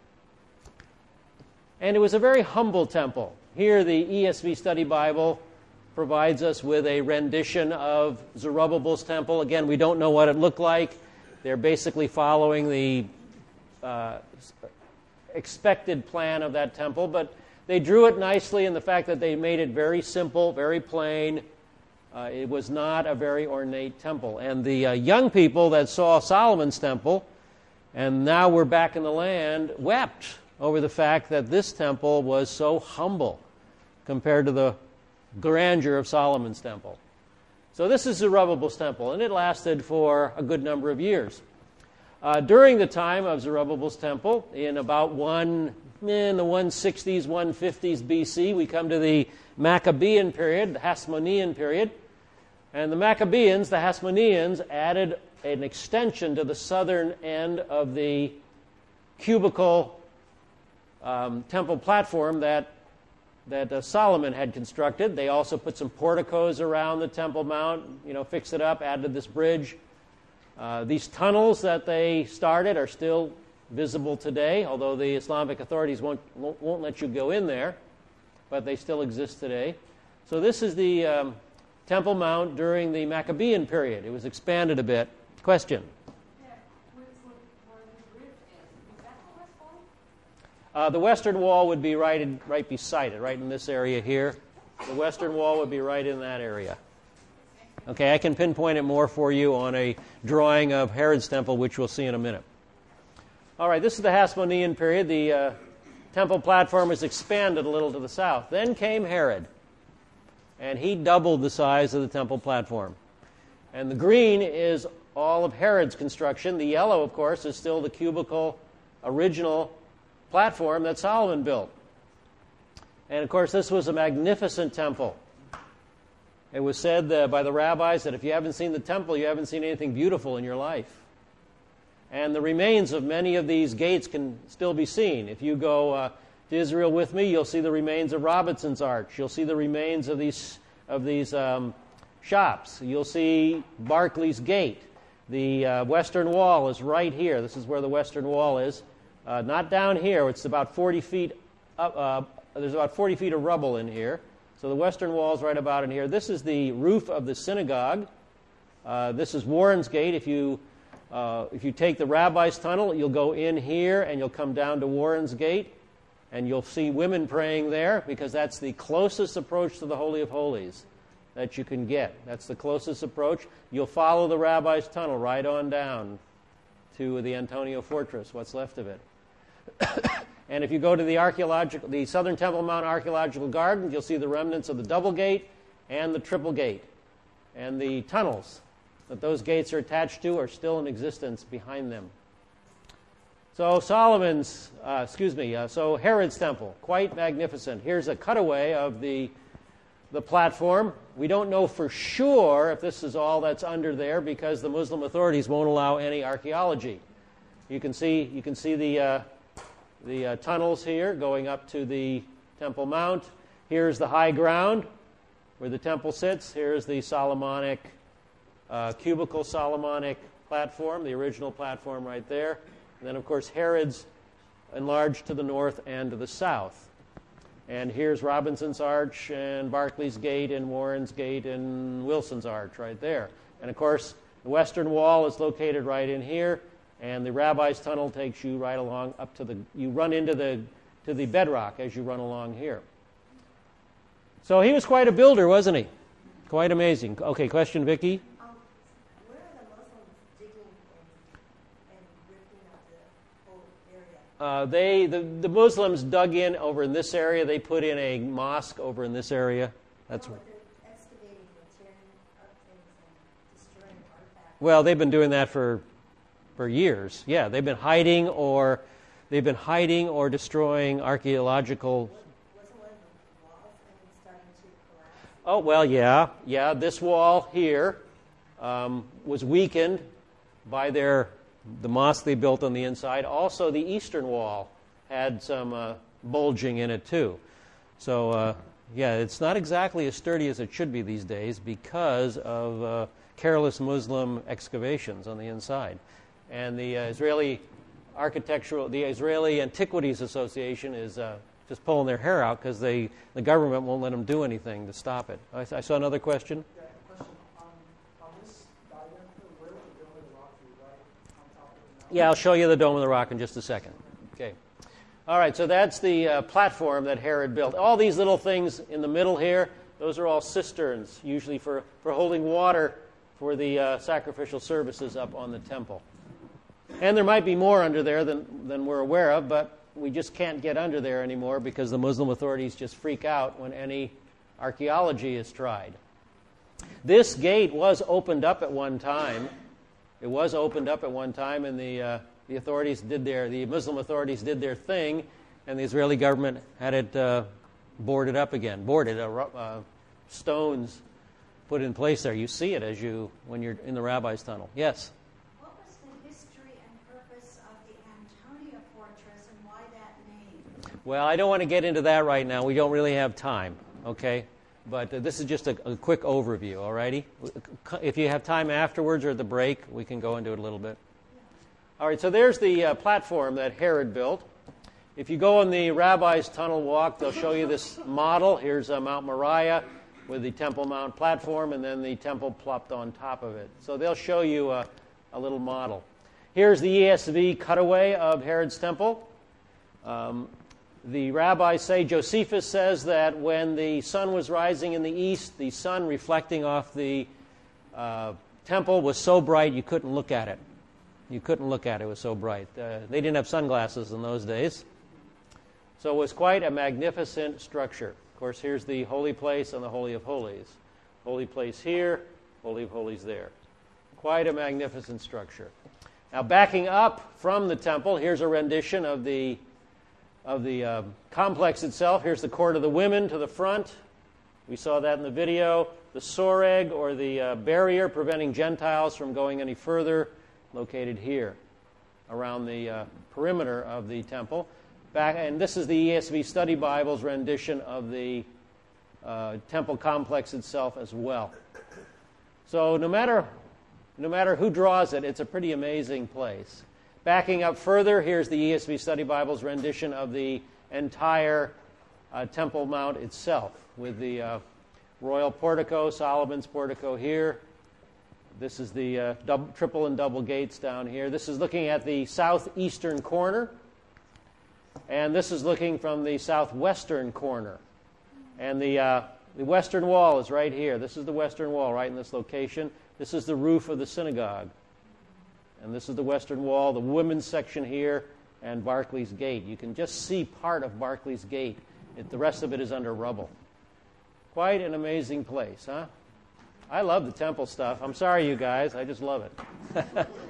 A: And it was a very humble temple. Here, the E S V Study Bible provides us with a rendition of Zerubbabel's temple. Again, we don't know what it looked like. They're basically following the uh, expected plan of that temple, but they drew it nicely in the fact that they made it very simple, very plain. Uh, it was not a very ornate temple. And the uh, young people that saw Solomon's temple, and now we're back in the land, wept over the fact that this temple was so humble compared to the grandeur of Solomon's temple. So this is Zerubbabel's temple, and it lasted for a good number of years. Uh, during the time of Zerubbabel's temple, in about one in the one sixties, one fifties B C, we come to the Maccabean period, the Hasmonean period. And the Maccabeans, the Hasmoneans, added an extension to the southern end of the cubical um, temple platform that that uh, Solomon had constructed. They also put some porticos around the Temple Mount, you know, fixed it up, added this bridge. Uh, these tunnels that they started are still visible today, although the Islamic authorities won't, won't, won't let you go in there, but they still exist today. So this is the um, Temple Mount during the Maccabean period. It was expanded a bit. Question?
D: Yeah, where, where, where the bridge is, is that the West Wall?
A: Uh, the western wall would be right in, right beside it, right in this area here. The western wall would be right in that area. Okay, I can pinpoint it more for you on a drawing of Herod's temple, which we'll see in a minute. All right, this is the Hasmonean period. The uh, temple platform was expanded a little to the south. Then came Herod, and he doubled the size of the temple platform. And the green is all of Herod's construction. The yellow, of course, is still the cubical original platform that Solomon built. And of course, this was a magnificent temple. It was said uh, by the rabbis that if you haven't seen the temple, you haven't seen anything beautiful in your life. And the remains of many of these gates can still be seen. If you go uh, to Israel with me, you'll see the remains of Robinson's Arch. You'll see the remains of these of these um, shops. You'll see Barclay's Gate. The uh, Western Wall is right here. This is where the Western Wall is. Uh, not down here. It's about forty feet up. Uh, there's about forty feet of rubble in here. So the Western Wall is right about in here. This is the roof of the synagogue. Uh, this is Warren's Gate. If you uh, if you take the Rabbi's Tunnel, you'll go in here and you'll come down to Warren's Gate, and you'll see women praying there because that's the closest approach to the Holy of Holies that you can get. That's the closest approach. You'll follow the Rabbi's Tunnel right on down to the Antonio Fortress, what's left of it. And if you go to the archaeological, the Southern Temple Mount Archaeological Garden, you'll see the remnants of the double gate and the triple gate. And the tunnels that those gates are attached to are still in existence behind them. So Solomon's, uh, excuse me, uh, so Herod's temple, quite magnificent. Here's a cutaway of the the platform. We don't know for sure if this is all that's under there because the Muslim authorities won't allow any archaeology. You can see you can see the uh, the uh, tunnels here going up to the Temple Mount. Here's the high ground where the temple sits. Here's the Solomonic uh, cubical Solomonic platform, the original platform right there. And then, of course, Herod's enlarged to the north and to the south. And here's Robinson's Arch and Barclay's Gate and Warren's Gate and Wilson's Arch right there. And, of course, the Western Wall is located right in here, and the Rabbi's Tunnel takes you right along up to the, you run into the, to the bedrock as you run along here. So he was quite a builder, wasn't he? Quite amazing. Okay, question, Vicki?
D: Um, where are
A: Uh, they the, the Muslims dug in over in this area. They put in a mosque over in this area. That's
E: No,
A: what.
E: they're excavating and tearing up things and destroying artifacts.
A: Well, they've been doing that for for years. Yeah, they've been hiding or they've been hiding or destroying archaeological.
E: Wasn't one of the walls and starting to collapse?
A: Oh well, yeah, yeah. This wall here um, was weakened by their the mosque they built on the inside. Also, the eastern wall had some uh, bulging in it too. So uh, yeah, it's not exactly as sturdy as it should be these days because of uh, careless Muslim excavations on the inside. And the uh, Israeli architectural, the Israeli Antiquities Association is uh, just pulling their hair out because they the government won't let them do anything to stop it. I, I saw another question.
F: Yeah, question. On, on this diagram, where would the Dome of the Rock be, right on top of the mountain?
A: Yeah, I'll show you the Dome of the Rock in just a second. Okay. All right, so that's the uh, platform that Herod built. All these little things in the middle here, those are all cisterns, usually for, for holding water for the uh, sacrificial services up on the temple. And there might be more under there than, than we're aware of, but we just can't get under there anymore because the Muslim authorities just freak out when any archaeology is tried. This gate was opened up at one time. It was opened up at one time, and the uh, the authorities did their the Muslim authorities did their thing, and the Israeli government had it uh, boarded up again. Boarded, uh, uh, stones put in place there. You see it as you when you're in the rabbi's tunnel. Yes.
E: What was the history and purpose of the Antonia Fortress and why that name?
A: Well, I don't want to get into that right now. We don't really have time. Okay. But uh, this is just a, a quick overview, all righty? If you have time afterwards or at the break, we can go into it a little bit. All right, so there's the uh, platform that Herod built. If you go on the Rabbi's Tunnel Walk, they'll show you this model. Here's uh, Mount Moriah with the Temple Mount platform, and then the temple plopped on top of it. So they'll show you uh, a little model. Here's the E S V cutaway of Herod's temple. Um, The rabbis say, Josephus says that when the sun was rising in the east, the sun reflecting off the uh, temple was so bright you couldn't look at it. You couldn't look at it. It was so bright. Uh, they didn't have sunglasses in those days. So it was quite a magnificent structure. Of course, here's the holy place and the Holy of Holies. Holy place here, Holy of Holies there. Quite a magnificent structure. Now, backing up from the temple, here's a rendition of the of the uh, complex itself. Here's the court of the women to the front. We saw that in the video. The soreg, or the uh, barrier preventing Gentiles from going any further, located here around the uh, perimeter of the temple. Back, and this is the E S V Study Bible's rendition of the uh, temple complex itself as well. So no matter, no matter who draws it, it's a pretty amazing place. Backing up further, here's the E S V Study Bible's rendition of the entire uh, Temple Mount itself, with the uh, royal portico, Solomon's portico here. This is the uh, double, triple and double gates down here. This is looking at the southeastern corner, and this is looking from the southwestern corner. And the, uh, the western wall is right here. This is the western wall right in this location. This is the roof of the synagogue. And this is the western wall, the women's section here, and Barclay's Gate. You can just see part of Barclay's Gate. It, the rest of it is under rubble. Quite an amazing place, huh? I love the temple stuff. I'm sorry, you guys. I just love it.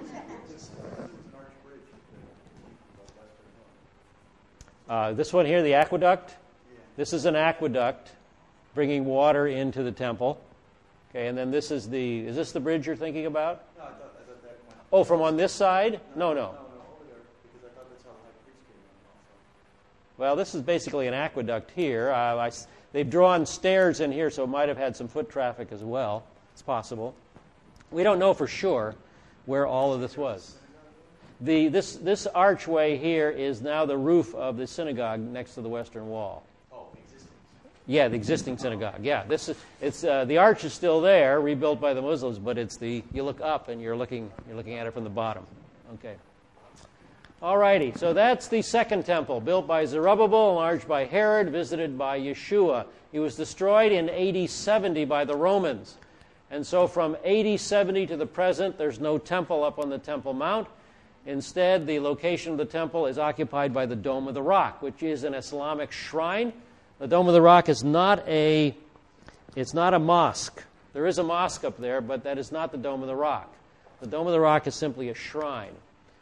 A: uh, this one here, the aqueduct. This is an aqueduct bringing water into the temple. Okay, and then this is the, is this the bridge you're thinking about?
B: No, I thought, I thought that went.
A: Oh, from on this side? No, no.
B: No, no, over there, because I thought that's how the high priest came in also.
A: Well, this is basically an aqueduct here. Uh, I, they've drawn stairs in here, so it might have had some foot traffic as well. It's possible. We don't know for sure where all of this was. The, this, this archway here is now the roof of the synagogue next to the western wall.
B: Oh, existing.
A: Yeah, the existing synagogue. Yeah, this is it's uh, the arch is still there, rebuilt by the Muslims, but it's the you look up and you're looking you're looking at it from the bottom. Okay. All righty. So that's the second temple, built by Zerubbabel, enlarged by Herod, visited by Yeshua. He was destroyed in A D seventy by the Romans, and so from A D seventy to the present, there's no temple up on the Temple Mount. Instead, the location of the temple is occupied by the Dome of the Rock, which is an Islamic shrine. The Dome of the Rock is not a, it's not a mosque. There is a mosque up there, but that is not the Dome of the Rock. The Dome of the Rock is simply a shrine.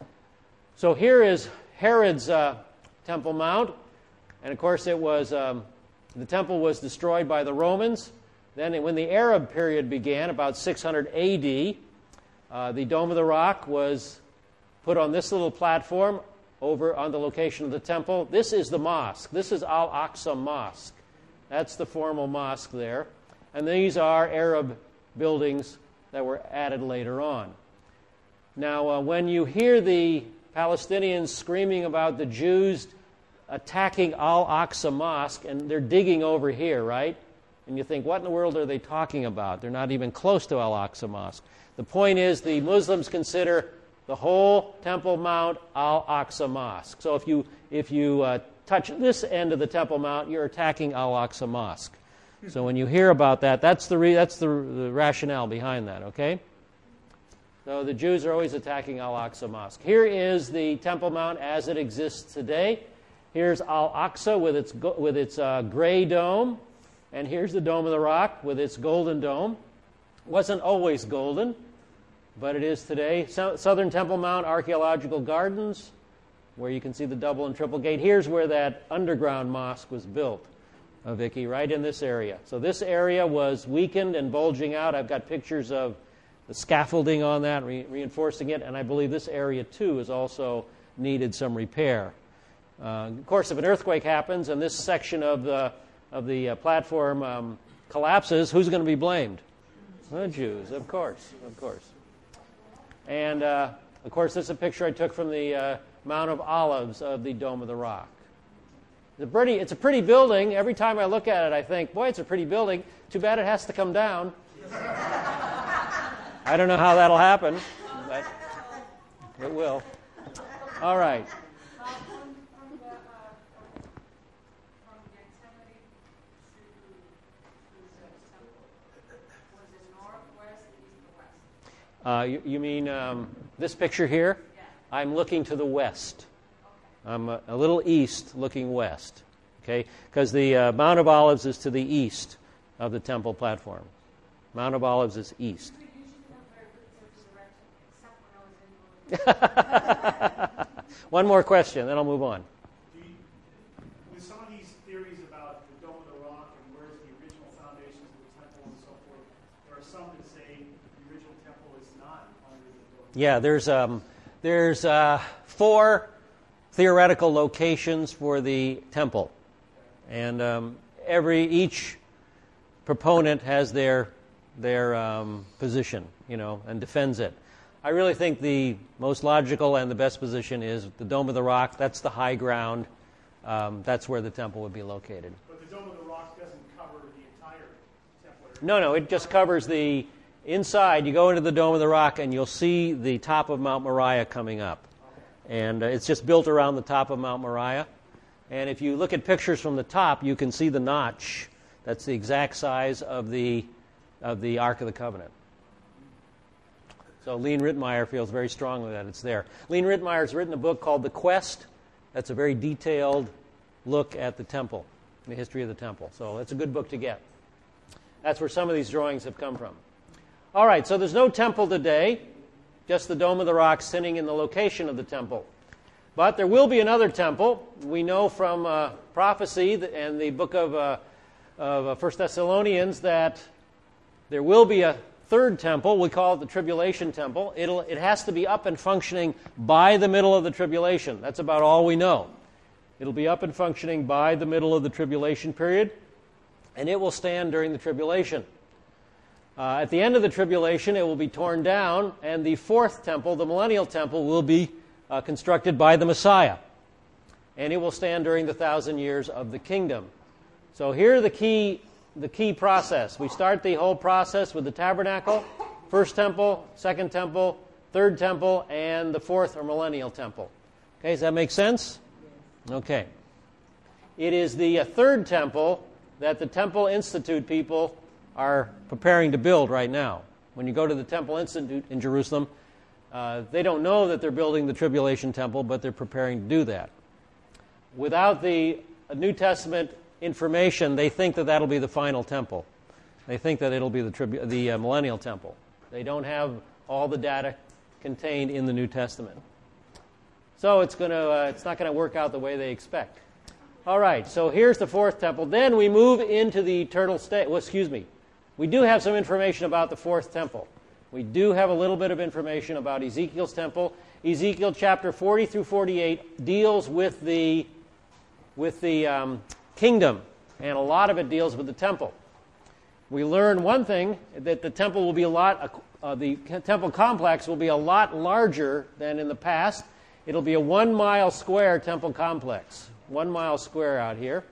A: So here is Herod's uh, Temple Mount, and of course it was um, the temple was destroyed by the Romans. Then when the Arab period began, about six hundred A D, uh, the Dome of the Rock was put on this little platform over on the location of the temple. This is the mosque. This is Al-Aqsa Mosque. That's the formal mosque there. And these are Arab buildings that were added later on. Now, uh, when you hear the Palestinians screaming about the Jews attacking Al-Aqsa Mosque, and they're digging over here, right? And you think, what in the world are they talking about? They're not even close to Al-Aqsa Mosque. The point is, the Muslims consider the whole Temple Mount Al-Aqsa Mosque. So if you if you uh, touch this end of the Temple Mount, you're attacking Al-Aqsa Mosque. So when you hear about that, that's the re- that's the, the rationale behind that. Okay. So the Jews are always attacking Al-Aqsa Mosque. Here is the Temple Mount as it exists today. Here's Al-Aqsa with its go- with its uh, gray dome, and here's the Dome of the Rock with its golden dome. It wasn't always golden, but it is today. So- Southern Temple Mount Archaeological Gardens, where you can see the double and triple gate. Here's where that underground mosque was built, uh, Vicki, right in this area. So this area was weakened and bulging out. I've got pictures of the scaffolding on that, re- reinforcing it, and I believe this area, too, has also needed some repair. Uh, of course, if an earthquake happens and this section of the, of the uh, platform um, collapses, who's going to be blamed? The Jews, of course, of course. And, uh, of course, this is a picture I took from the uh, Mount of Olives of the Dome of the Rock. It's a, pretty, it's a pretty building. Every time I look at it, I think, boy, it's a pretty building. Too bad it has to come down. I don't know how that'll happen, but it will. All right.
D: From, from the, uh, from Gethsemane to, to the temple, was it north, west, east, or west?
A: Uh, you, you mean um, this picture here?
D: Yeah.
A: I'm looking to the west.
D: Okay.
A: I'm a, a little east looking west, okay? Because the uh, Mount of Olives is to the east of the temple platform. Mount of Olives is east. One more question, then I'll move on.
F: Do you, with some of these theories about the Dome of the Rock and where's the original foundations of the temple and so forth, there are some that say the original temple is not under the Dome.
A: Yeah, there's um, there's uh, four theoretical locations for the temple, and um, every each proponent has their their um, position, you know, and defends it. I really think the most logical and the best position is the Dome of the Rock. That's the high ground. Um, that's where the temple would be located.
F: But the Dome of the Rock doesn't cover the entire temple area.
A: No, no, it just covers the inside. You go into the Dome of the Rock and you'll see the top of Mount Moriah coming up. And uh, it's just built around the top of Mount Moriah. And if you look at pictures from the top, you can see the notch. That's the exact size of the of the Ark of the Covenant. So Lean Rittmeyer feels very strongly that it's there. Lean Rittmeyer has written a book called The Quest. That's a very detailed look at the temple, the history of the temple. So that's a good book to get. That's where some of these drawings have come from. All right, so there's no temple today, just the Dome of the Rock sitting in the location of the temple. But there will be another temple. We know from uh, prophecy and the book of, uh, of First Thessalonians that there will be a third temple. We call it the Tribulation Temple. It'll, it has to be up and functioning by the middle of the tribulation. That's about all we know. It'll be up and functioning by the middle of the tribulation period, and it will stand during the tribulation. Uh, at the end of the tribulation, it will be torn down, and the fourth temple, the millennial temple, will be uh, constructed by the Messiah, and it will stand during the thousand years of the kingdom. So here are the key the key process. We start the whole process with the tabernacle, first temple, second temple, third temple, and the fourth or millennial temple. Okay, does that make sense? Okay. It is the uh, third temple that the Temple Institute people are preparing to build right now. When you go to the Temple Institute in Jerusalem, Uh, they don't know that they're building the tribulation temple, but they're preparing to do that. Without the New Testament information, they think that that'll be the final temple. They think that it'll be the, tribu- the uh, millennial temple. They don't have all the data contained in the New Testament. So it's going to uh, it's not going to work out the way they expect. All right, so here's the fourth temple. Then we move into the eternal state. Well, excuse me. We do have some information about the fourth temple. We do have a little bit of information about Ezekiel's temple. Ezekiel chapter forty through forty-eight deals with the with the um, kingdom, and a lot of it deals with the temple. We learn one thing, that the temple will be a lot, uh, the temple complex will be a lot larger than in the past. It'll be a one mile square temple complex, one mile square out here.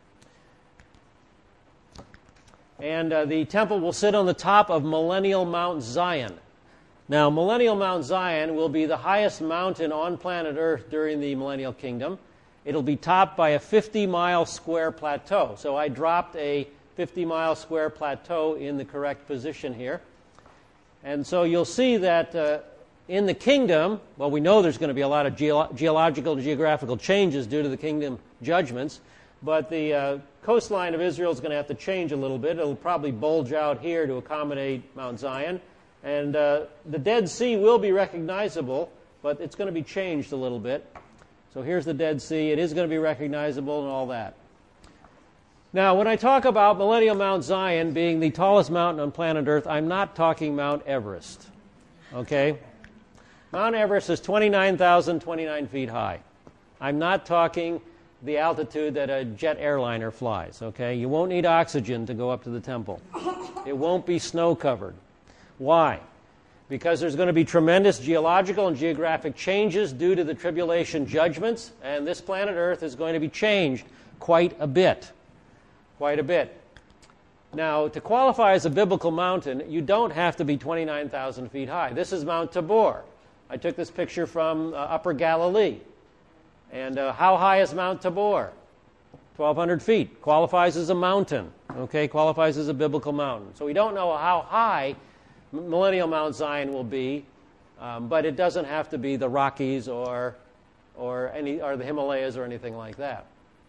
A: And uh, the temple will sit on the top of Millennial Mount Zion. Now, Millennial Mount Zion will be the highest mountain on planet Earth during the Millennial Kingdom. It'll be topped by a fifty mile square plateau. So I dropped a fifty mile square plateau in the correct position here. And so you'll see that uh, in the kingdom, well, we know there's going to be a lot of geolo- geological and geographical changes due to the kingdom judgments, but the uh, coastline of Israel is going to have to change a little bit. It'll probably bulge out here to accommodate Mount Zion. And uh, the Dead Sea will be recognizable, but it's going to be changed a little bit. So here's the Dead Sea. It is going to be recognizable and all that. Now, when I talk about Millennial Mount Zion being the tallest mountain on planet Earth, I'm not talking Mount Everest. Okay? Mount Everest is twenty-nine thousand twenty-nine feet high. I'm not talking the altitude that a jet airliner flies. Okay? You won't need oxygen to go up to the temple. It won't be snow-covered. Why? Because there's going to be tremendous geological and geographic changes due to the tribulation judgments, and this planet Earth is going to be changed quite a bit. Quite a bit. Now, to qualify as a biblical mountain, you don't have to be twenty-nine thousand feet high. This is Mount Tabor. I took this picture from uh, Upper Galilee. And uh, how high is Mount Tabor? twelve hundred feet. Qualifies as a mountain. Okay, qualifies as a biblical mountain. So we don't know how high Millennial Mount Zion will be, um, but it doesn't have to be the Rockies or or any or the Himalayas or anything like that.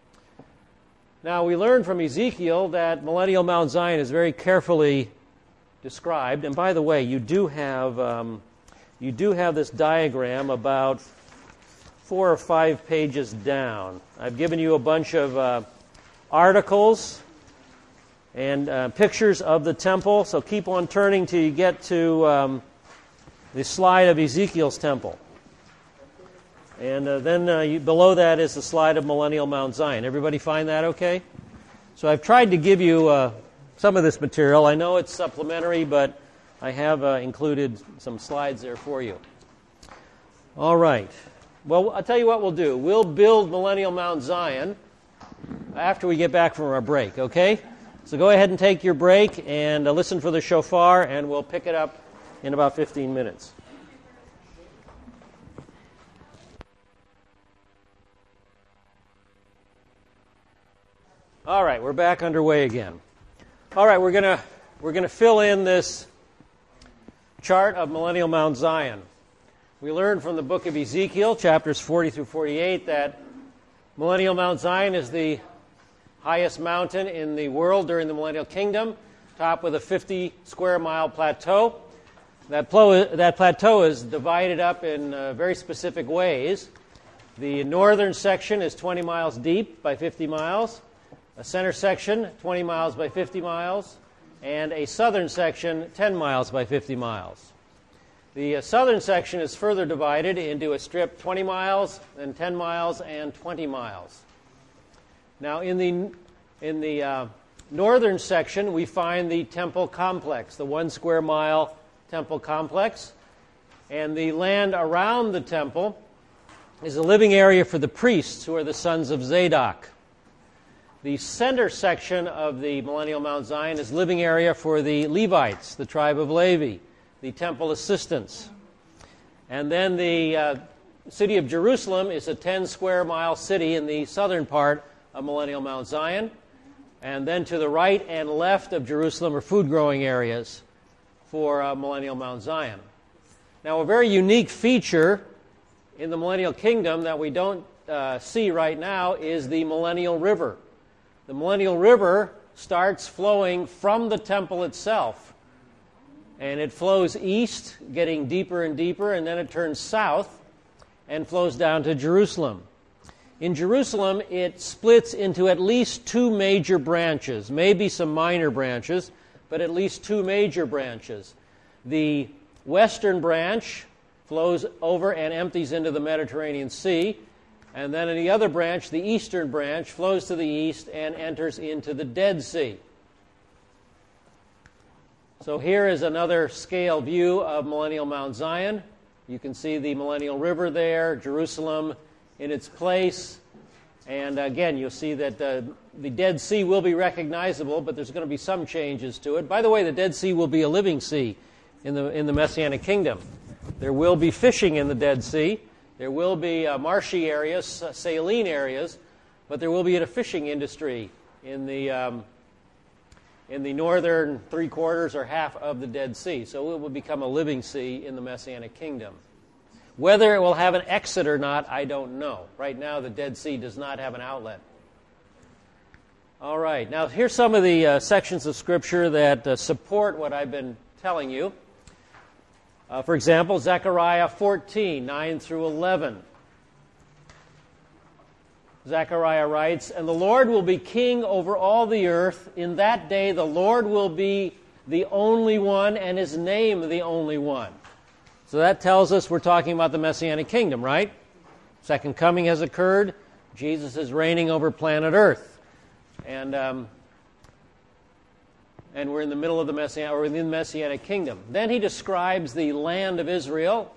A: Now, we learned from Ezekiel that Millennial Mount Zion is very carefully described. And by the way, you do have um, you do have this diagram about four or five pages down. I've given you a bunch of uh, articles and uh, pictures of the temple. So keep on turning till you get to um, the slide of Ezekiel's temple. And uh, then uh, you, below that is the slide of Millennial Mount Zion. Everybody find that okay? So I've tried to give you uh, some of this material. I know it's supplementary, but I have uh, included some slides there for you. All right. Well, I'll tell you what we'll do. We'll build Millennial Mount Zion after we get back from our break, okay? So go ahead and take your break and uh, listen for the shofar, and we'll pick it up in about fifteen minutes. All right, we're back underway again. All right, we're gonna we're gonna fill in this chart of Millennial Mount Zion. We learned from the book of Ezekiel, chapters forty through forty-eight, that Millennial Mount Zion is the highest mountain in the world during the Millennial Kingdom, topped with a fifty square mile plateau. That, plo- that plateau is divided up in uh, very specific ways. The northern section is twenty miles deep by fifty miles. A center section, twenty miles by fifty miles, and a southern section, ten miles by fifty miles. The uh, southern section is further divided into a strip twenty miles, then ten miles, and twenty miles. Now, in the in the uh, northern section, we find the temple complex, the one square mile temple complex, and the land around the temple is a living area for the priests, who are the sons of Zadok. The center section of the Millennial Mount Zion is living area for the Levites, the tribe of Levi, the temple assistants. And then the uh, city of Jerusalem is a ten square mile city in the southern part of Millennial Mount Zion. And then to the right and left of Jerusalem are food growing areas for uh, Millennial Mount Zion. Now, a very unique feature in the millennial kingdom that we don't uh, see right now is the millennial river. The millennial river starts flowing from the temple itself, and it flows east, getting deeper and deeper, and then it turns south and flows down to Jerusalem. In Jerusalem, it splits into at least two major branches, maybe some minor branches, but at least two major branches. The western branch flows over and empties into the Mediterranean Sea, and then in the other branch, the eastern branch, flows to the east and enters into the Dead Sea. So here is another scale view of Millennial Mount Zion. You can see the Millennial River there, Jerusalem in its place. And again, you'll see that uh, the Dead Sea will be recognizable, but there's going to be some changes to it. By the way, the Dead Sea will be a living sea in the, in the Messianic kingdom. There will be fishing in the Dead Sea. There will be uh, marshy areas, uh, saline areas, but there will be a fishing industry in the um, in the northern three quarters or half of the Dead Sea. So it will become a living sea in the Messianic kingdom. Whether it will have an exit or not, I don't know. Right now, the Dead Sea does not have an outlet. All right. Now, here's some of the uh, sections of Scripture that uh, support what I've been telling you. Uh, for example, Zechariah fourteen, nine through eleven. Zechariah writes, "And the Lord will be king over all the earth. In that day the Lord will be the only one, and his name the only one." So that tells us we're talking about the Messianic kingdom, right? Second coming has occurred. Jesus is reigning over planet Earth. And um, and we're in the middle of the Messianic, or in the Messianic kingdom. Then he describes the land of Israel.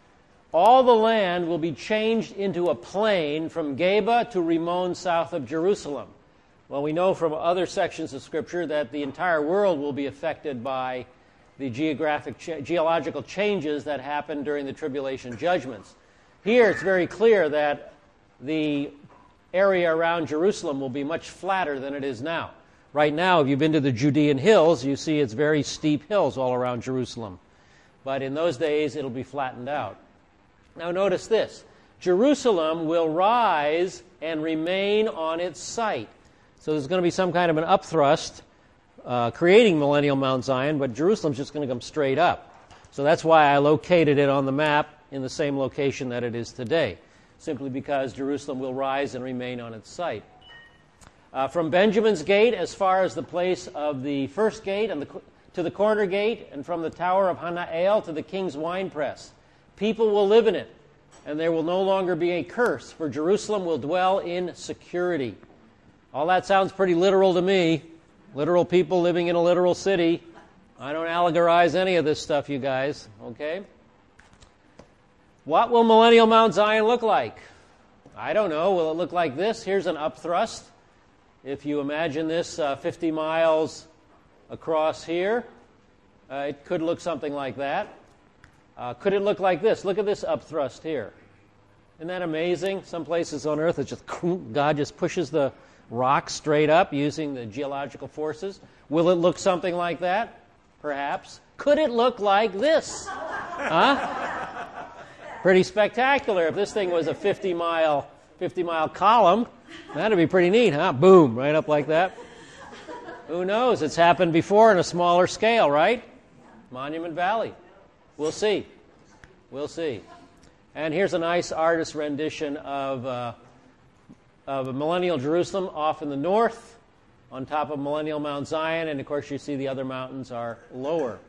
A: All the land will be changed into a plain from Geba to Rimmon south of Jerusalem. Well, we know from other sections of Scripture that the entire world will be affected by the geographic, cha- geological changes that happen during the tribulation judgments. Here it's very clear that the area around Jerusalem will be much flatter than it is now. Right now, if you've been to the Judean hills, you see it's very steep hills all around Jerusalem. But in those days, it'll be flattened out. Now notice this. Jerusalem will rise and remain on its site. So there's going to be some kind of an upthrust uh, creating Millennial Mount Zion, but Jerusalem's just going to come straight up. So that's why I located it on the map in the same location that it is today, simply because Jerusalem will rise and remain on its site. Uh, from Benjamin's gate as far as the place of the first gate and the, to the corner gate, and from the tower of Hanael to the king's winepress. People will live in it, and there will no longer be a curse, for Jerusalem will dwell in security. All that sounds pretty literal to me. Literal people living in a literal city. I don't allegorize any of this stuff, you guys, okay? What will Millennial Mount Zion look like? I don't know. Will it look like this? Here's an upthrust. If you imagine this uh, fifty miles across here, uh, it could look something like that. Uh, could it look like this? Look at this upthrust here. Isn't that amazing? Some places on Earth, it's just God just pushes the rock straight up using the geological forces. Will it look something like that? Perhaps. Could it look like this? Huh? Pretty spectacular. If this thing was a fifty mile column, that'd be pretty neat, huh? Boom, right up like that. Who knows? It's happened before in a smaller scale, right? Monument Valley. We'll see. We'll see. And here's a nice artist's rendition of, uh, of a Millennial Jerusalem off in the north, on top of Millennial Mount Zion, and of course you see the other mountains are lower.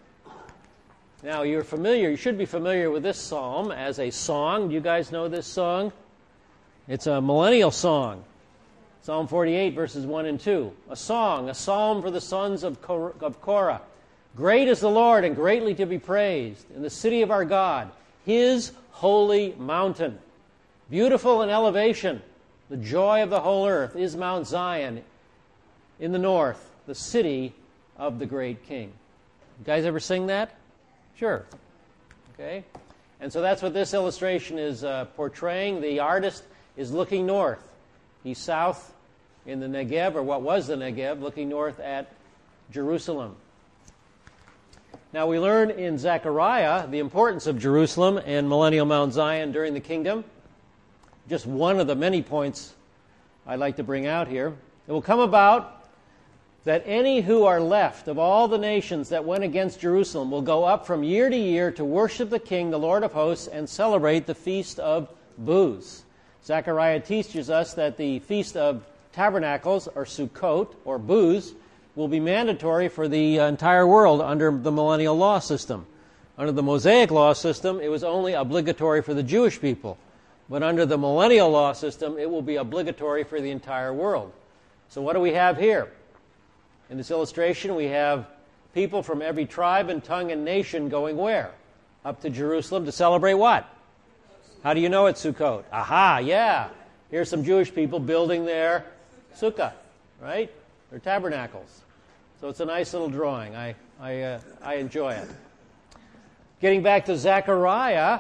A: Now you're familiar, you should be familiar with this psalm as a song. Do you guys know this song? It's a millennial song. Psalm forty-eight, verses one and two. A song, a psalm for the sons of Korah. Great is the Lord and greatly to be praised in the city of our God, his holy mountain. Beautiful in elevation, the joy of the whole earth is Mount Zion in the north, the city of the great king. You guys ever sing that? Sure. Okay. And so that's what this illustration is uh, portraying. The artist is looking north. He's south in the Negev, or what was the Negev, looking north at Jerusalem. Now we learn in Zechariah the importance of Jerusalem and millennial Mount Zion during the kingdom. Just one of the many points I'd like to bring out here. It will come about that any who are left of all the nations that went against Jerusalem will go up from year to year to worship the King, the Lord of hosts, and celebrate the Feast of Booths. Zechariah teaches us that the Feast of Tabernacles, or Sukkot, or Booths, will be mandatory for the entire world under the millennial law system. Under the Mosaic law system, it was only obligatory for the Jewish people. But under the millennial law system, it will be obligatory for the entire world. So what do we have here? In this illustration, we have people from every tribe and tongue and nation going where? Up to Jerusalem to celebrate what? How do you know it's Sukkot? Aha, yeah. Here's some Jewish people building their sukkah, right? Their tabernacles. So it's a nice little drawing. I, I, uh, I enjoy it. Getting back to Zechariah,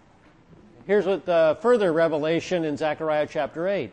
A: here's what the further revelation in Zechariah chapter eight.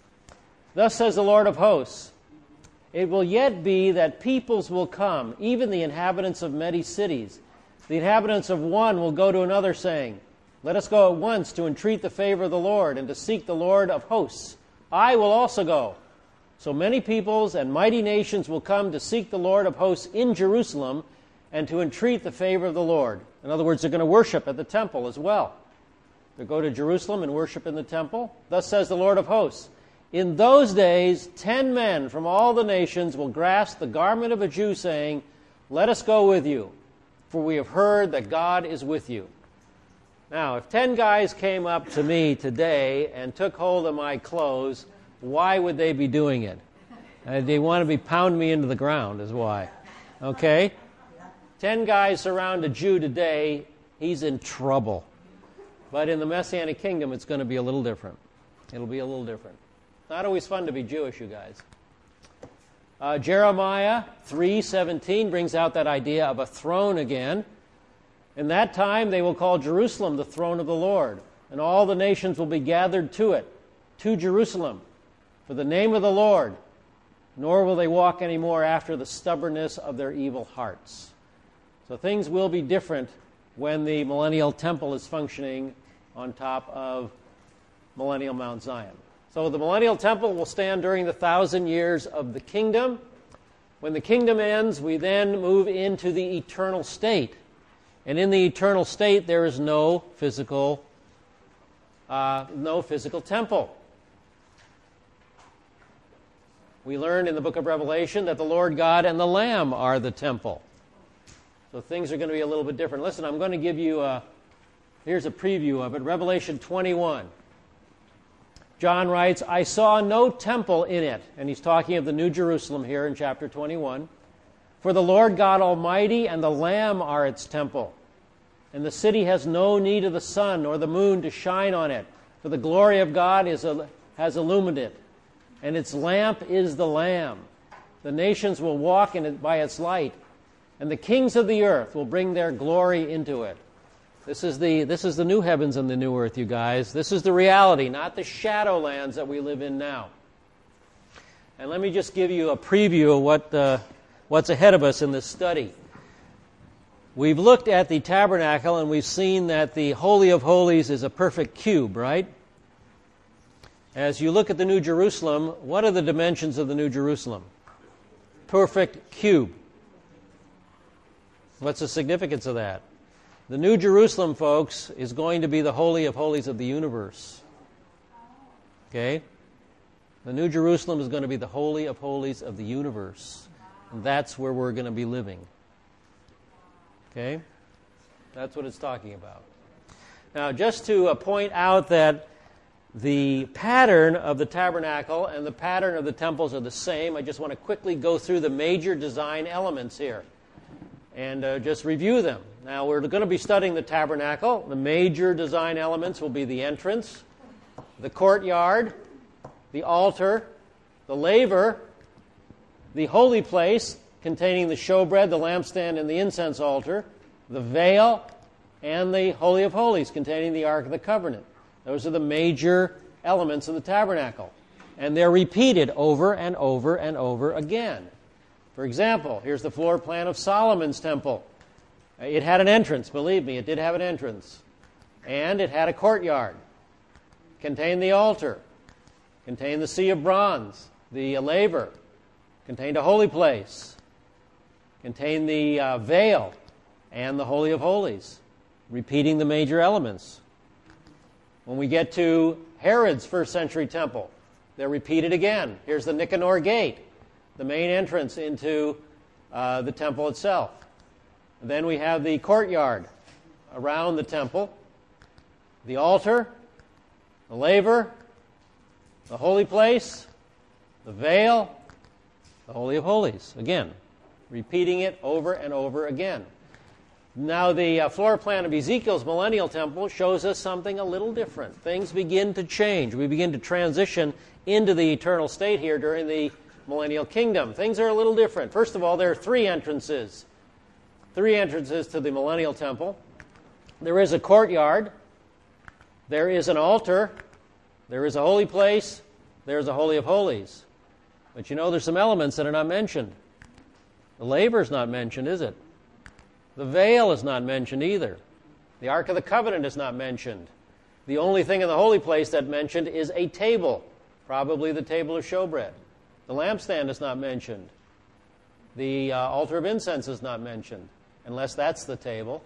A: Thus says the Lord of hosts, it will yet be that peoples will come, even the inhabitants of many cities. The inhabitants of one will go to another, saying, let us go at once to entreat the favor of the Lord and to seek the Lord of hosts. I will also go. So many peoples and mighty nations will come to seek the Lord of hosts in Jerusalem and to entreat the favor of the Lord. In other words, they're going to worship at the temple as well. They'll go to Jerusalem and worship in the temple. Thus says the Lord of hosts, in those days, ten men from all the nations will grasp the garment of a Jew, saying, let us go with you, for we have heard that God is with you. Now, if ten guys came up to me today and took hold of my clothes, why would they be doing it? Uh, they want to be pound me into the ground is why. Okay? Ten guys surround a Jew today, he's in trouble. But in the Messianic kingdom, it's going to be a little different. It'll be a little different. Not always fun to be Jewish, you guys. Uh, Jeremiah three seventeen brings out that idea of a throne again. In that time, they will call Jerusalem the throne of the Lord, and all the nations will be gathered to it, to Jerusalem, for the name of the Lord, nor will they walk anymore after the stubbornness of their evil hearts. So things will be different when the millennial temple is functioning on top of millennial Mount Zion. So the millennial temple will stand during the thousand years of the kingdom. When the kingdom ends, we then move into the eternal state. And in the eternal state, there is no physical, uh, no physical temple. We learn in the book of Revelation that the Lord God and the Lamb are the temple. So things are going to be a little bit different. Listen, I'm going to give you a, here's a preview of it. Revelation twenty-one. John writes, I saw no temple in it. And he's talking of the New Jerusalem here in chapter twenty-one. For the Lord God Almighty and the Lamb are its temple. And the city has no need of the sun or the moon to shine on it. For the glory of God is a, has illumined it. And its lamp is the Lamb. The nations will walk in it by its light. And the kings of the earth will bring their glory into it. This is the this is the new heavens and the new earth, you guys. This is the reality, not the shadowlands that we live in now. And let me just give you a preview of what uh, what's ahead of us in this study. We've looked at the tabernacle and we've seen that the Holy of Holies is a perfect cube, right? As you look at the New Jerusalem, what are the dimensions of the New Jerusalem? Perfect cube. What's the significance of that? The New Jerusalem, folks, is going to be the Holy of Holies of the universe. Okay? The New Jerusalem is going to be the Holy of Holies of the universe. And that's where we're going to be living. Okay? That's what it's talking about. Now, just to uh, point out that the pattern of the tabernacle and the pattern of the temples are the same, I just want to quickly go through the major design elements here and uh, just review them. Now, we're going to be studying the tabernacle. The major design elements will be the entrance, the courtyard, the altar, the laver, the holy place containing the showbread, the lampstand, and the incense altar, the veil, and the Holy of Holies containing the Ark of the Covenant. Those are the major elements of the tabernacle. And they're repeated over and over and over again. For example, here's the floor plan of Solomon's temple. It had an entrance, believe me, it did have an entrance. And it had a courtyard. Contained the altar. Contained the sea of bronze, the laver. Contained a holy place. Contained the uh, veil and the Holy of Holies, repeating the major elements. When we get to Herod's first century temple, they're repeated again. Here's the Nicanor Gate, the main entrance into uh, the temple itself. And then we have the courtyard around the temple, the altar, the laver, the holy place, the veil, the Holy of Holies. Again, repeating it over and over again. Now the uh, floor plan of Ezekiel's millennial temple shows us something a little different. Things begin to change. We begin to transition into the eternal state here during the millennial kingdom. Things are a little different. First of all, there are three entrances. Three entrances to the millennial temple. There is a courtyard. There is an altar. There is a holy place. There is a Holy of Holies. But you know, there's some elements that are not mentioned. The laver is not mentioned, is it? The veil is not mentioned either. The Ark of the Covenant is not mentioned. The only thing in the holy place that mentioned is a table, probably the table of showbread. The lampstand is not mentioned. The uh, altar of incense is not mentioned, unless that's the table.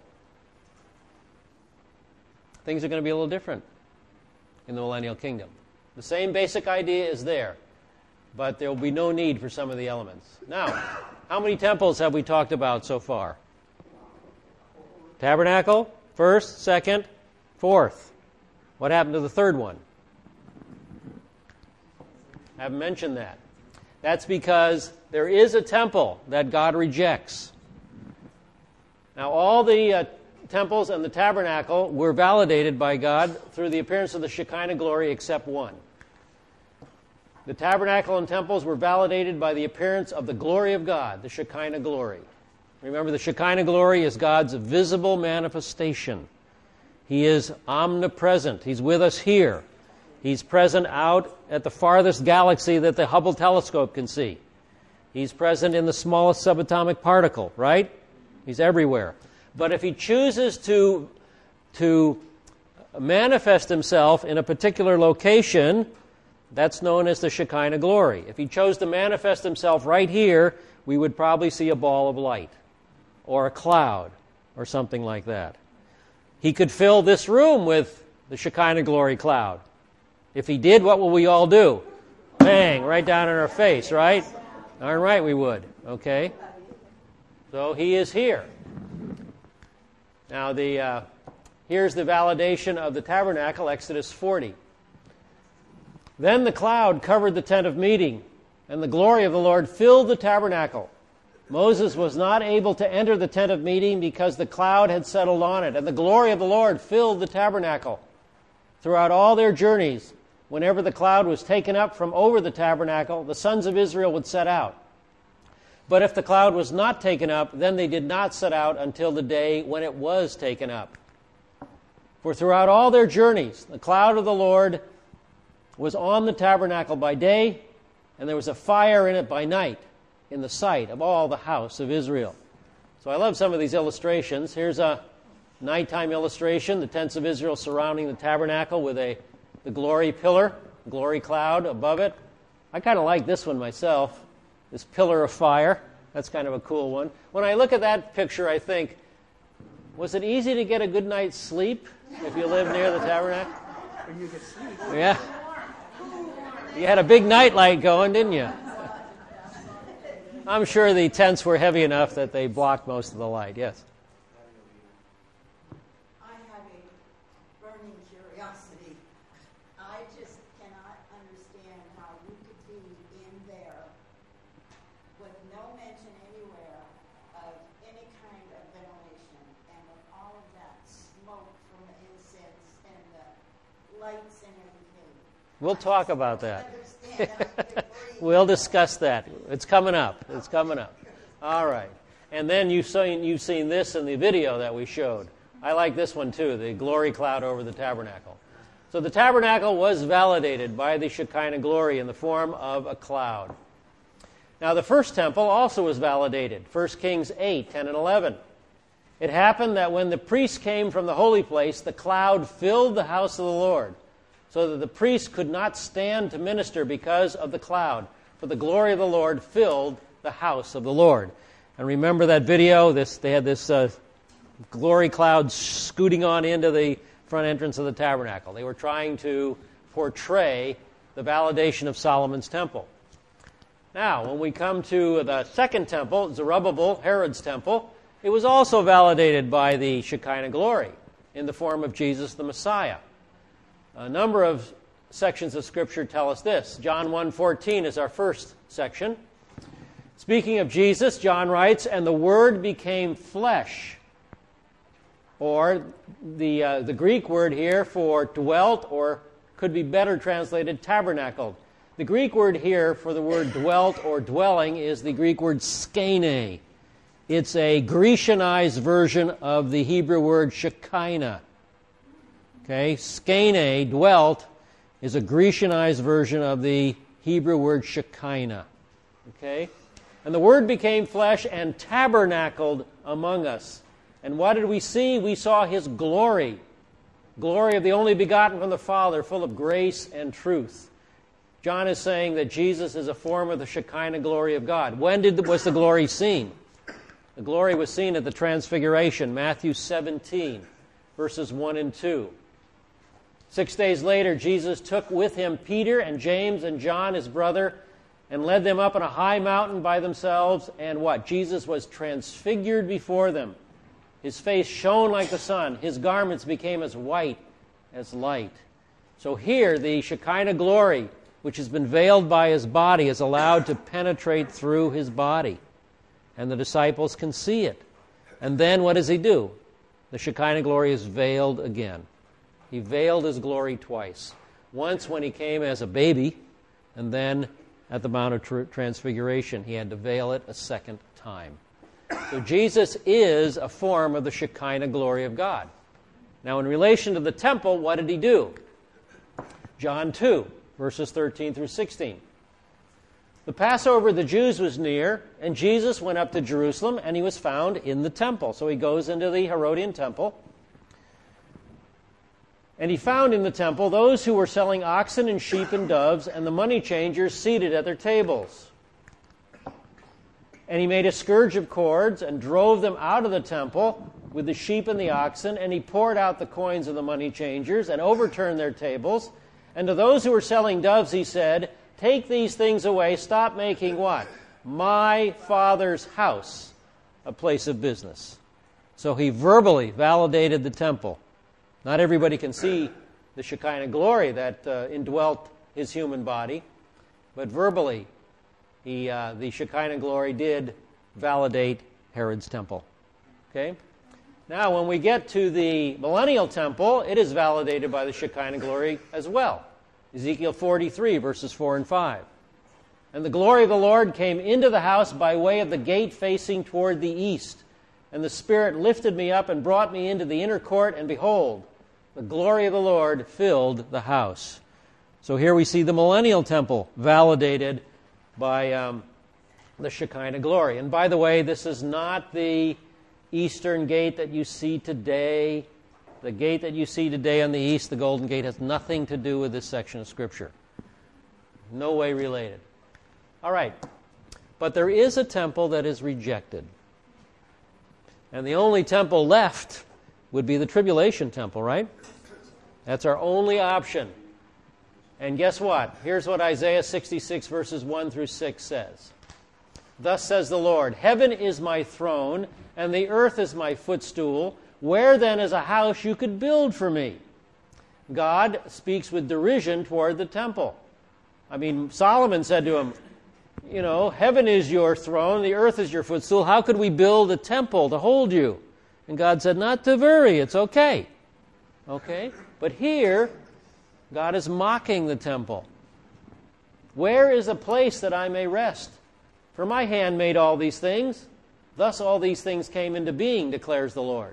A: Things are going to be a little different in the millennial kingdom. The same basic idea is there, but there will be no need for some of the elements. Now, how many temples have we talked about so far? Tabernacle, first, second, fourth. What happened to the third one? I haven't mentioned that. That's because there is a temple that God rejects. Now, all the uh, temples and the tabernacle were validated by God through the appearance of the Shekinah glory except one. The tabernacle and temples were validated by the appearance of the glory of God, the Shekinah glory. Remember, the Shekinah glory is God's visible manifestation. He is omnipresent. He's with us here. He's present out at the farthest galaxy that the Hubble telescope can see. He's present in the smallest subatomic particle, right? He's everywhere. But if he chooses to, to manifest himself in a particular location, that's known as the Shekinah glory. If he chose to manifest himself right here, we would probably see a ball of light or a cloud or something like that. He could fill this room with the Shekinah glory cloud. If he did, what will we all do? Bang, right down in our face, right? Darn right we would, okay? So he is here. Now, the uh, here's the validation of the tabernacle, Exodus forty. Then the cloud covered the tent of meeting, and the glory of the Lord filled the tabernacle. Moses was not able to enter the tent of meeting because the cloud had settled on it, and the glory of the Lord filled the tabernacle. Throughout all their journeys, whenever the cloud was taken up from over the tabernacle, the sons of Israel would set out. But if the cloud was not taken up, then they did not set out until the day when it was taken up. For throughout all their journeys, the cloud of the Lord was on the tabernacle by day, and there was a fire in it by night, in the sight of all the house of Israel. So I love some of these illustrations. Here's a nighttime illustration, the tents of Israel surrounding the tabernacle with a the glory pillar, glory cloud above it. I kind of like this one myself, this pillar of fire. That's kind of a cool one. When I look at that picture, I think, was it easy to get a good night's sleep if you live near the tabernacle?
F: You could sleep.
A: Yeah. You had a big night light going, didn't you? I'm sure the tents were heavy enough that they blocked most of the light. Yes?
G: I have a burning curiosity. I just cannot understand how you could be in there with no mention anywhere of any kind of ventilation and with all of that smoke from the incense and the lights and everything.
A: We'll talk about that.
G: Understand.
A: We'll discuss that. It's coming up. It's coming up. All right. And then you've seen, you've seen this in the video that we showed. I like this one too, the glory cloud over the tabernacle. So the tabernacle was validated by the Shekinah glory in the form of a cloud. Now the first temple also was validated. First Kings eight, ten, and eleven. It happened that when the priests came from the holy place, the cloud filled the house of the Lord, so that the priests could not stand to minister because of the cloud, for the glory of the Lord filled the house of the Lord. And remember that video? This they had this uh, glory cloud scooting on into the front entrance of the tabernacle. They were trying to portray the validation of Solomon's temple. Now, when we come to the second temple, Zerubbabel, Herod's temple, it was also validated by the Shekinah glory in the form of Jesus the Messiah. A number of sections of Scripture tell us this. John one fourteen is our first section. Speaking of Jesus, John writes, "And the Word became flesh," or the uh, the Greek word here for dwelt, or could be better translated tabernacled. The Greek word here for the word dwelt or dwelling is the Greek word skene. It's a Grecianized version of the Hebrew word Shekinah. Okay, skene, dwelt, is a Grecianized version of the Hebrew word Shekinah. Okay? And the Word became flesh and tabernacled among us. And what did we see? We saw His glory. Glory of the only begotten from the Father, full of grace and truth. John is saying that Jesus is a form of the Shekinah glory of God. When did the, was the glory seen? The glory was seen at the Transfiguration, Matthew seventeen, verses one and two. Six days later, Jesus took with Him Peter and James and John, His brother, and led them up on a high mountain by themselves. And what? Jesus was transfigured before them. His face shone like the sun. His garments became as white as light. So here, the Shekinah glory, which has been veiled by His body, is allowed to penetrate through His body. And the disciples can see it. And then what does He do? The Shekinah glory is veiled again. He veiled His glory twice. Once when He came as a baby, and then at the Mount of Transfiguration, He had to veil it a second time. So Jesus is a form of the Shekinah glory of God. Now, in relation to the temple, what did He do? John two, verses thirteen through sixteen. The Passover of the Jews was near, and Jesus went up to Jerusalem, and He was found in the temple. So He goes into the Herodian temple. And He found in the temple those who were selling oxen and sheep and doves, and the money changers seated at their tables. And He made a scourge of cords and drove them out of the temple with the sheep and the oxen, and He poured out the coins of the money changers and overturned their tables. And to those who were selling doves He said, "Take these things away, stop making" what? "My Father's house a place of business." So He verbally validated the temple. Not everybody can see the Shekinah glory that uh, indwelt His human body, but verbally, he, uh, the Shekinah glory did validate Herod's temple. Okay? Now, when we get to the millennial temple, it is validated by the Shekinah glory as well. Ezekiel forty-three, verses four and five. "And the glory of the Lord came into the house by way of the gate facing toward the east. And the Spirit lifted me up and brought me into the inner court, and behold, the glory of the Lord filled the house." So here we see the millennial temple validated by um, the Shekinah glory. And by the way, this is not the eastern gate that you see today. The gate that you see today on the east, the Golden Gate, has nothing to do with this section of Scripture. No way related. All right. But there is a temple that is rejected. And the only temple left would be the tribulation temple, right? That's our only option. And guess what? Here's what Isaiah sixty-six, verses one through six says. "Thus says the Lord, Heaven is my throne, and the earth is my footstool. Where then is a house you could build for me?" God speaks with derision toward the temple. I mean, Solomon said to him, you know, heaven is your throne, the earth is your footstool. How could we build a temple to hold you? And God said, not to worry, it's okay. Okay? But here, God is mocking the temple. "Where is a place that I may rest? For my hand made all these things. Thus all these things came into being, declares the Lord."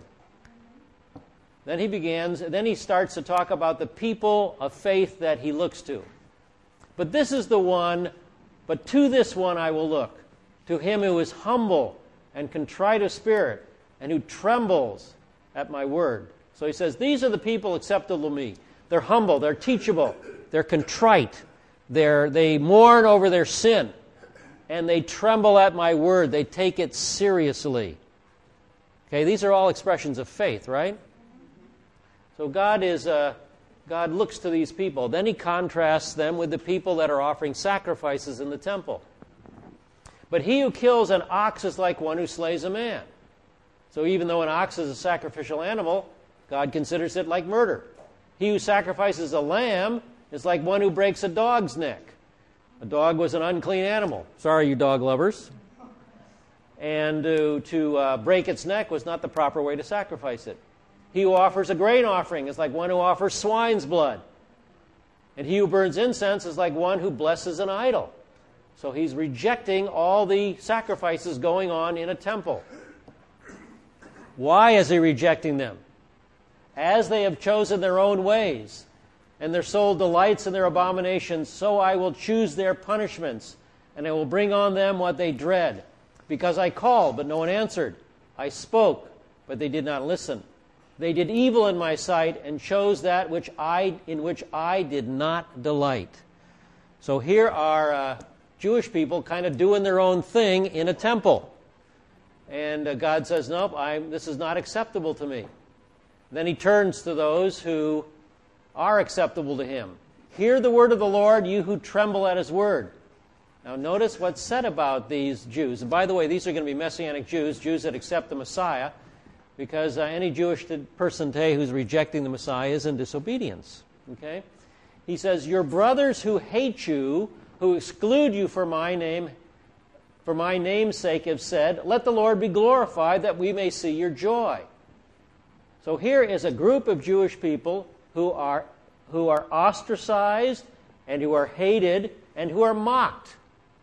A: Then he begins, then he starts to talk about the people of faith that he looks to. "But this is the one, but to this one I will look, to him who is humble and contrite of spirit, and who trembles at my word. So he says, these are the people acceptable to me. They're humble, they're teachable, they're contrite, they're, they mourn over their sin, and they tremble at my word. They take it seriously. Okay, these are all expressions of faith, right? So God is uh, God looks to these people. Then he contrasts them with the people that are offering sacrifices in the temple. But he who kills an ox is like one who slays a man. So even though an ox is a sacrificial animal, God considers it like murder. He who sacrifices a lamb is like one who breaks a dog's neck. A dog was an unclean animal. Sorry, you dog lovers. And to, to uh, break its neck was not the proper way to sacrifice it. He who offers a grain offering is like one who offers swine's blood. And he who burns incense is like one who blesses an idol. So he's rejecting all the sacrifices going on in a temple. Why is he rejecting them? As they have chosen their own ways, and their soul delights in their abominations, so I will choose their punishments, and I will bring on them what they dread. Because I called, but no one answered. I spoke, but they did not listen. They did evil in my sight, and chose that which I in which I did not delight. So here are uh, Jewish people kind of doing their own thing in a temple. And uh, God says, nope, I'm, this is not acceptable to me. Then he turns to those who are acceptable to him. Hear the word of the Lord, you who tremble at his word. Now notice what's said about these Jews. And by the way, these are going to be Messianic Jews, Jews that accept the Messiah, because uh, any Jewish person today who's rejecting the Messiah is in disobedience. Okay? He says, your brothers who hate you, who exclude you for my name, for my name's sake have said, let the Lord be glorified that we may see your joy. So here is a group of Jewish people who are, who are ostracized and who are hated and who are mocked.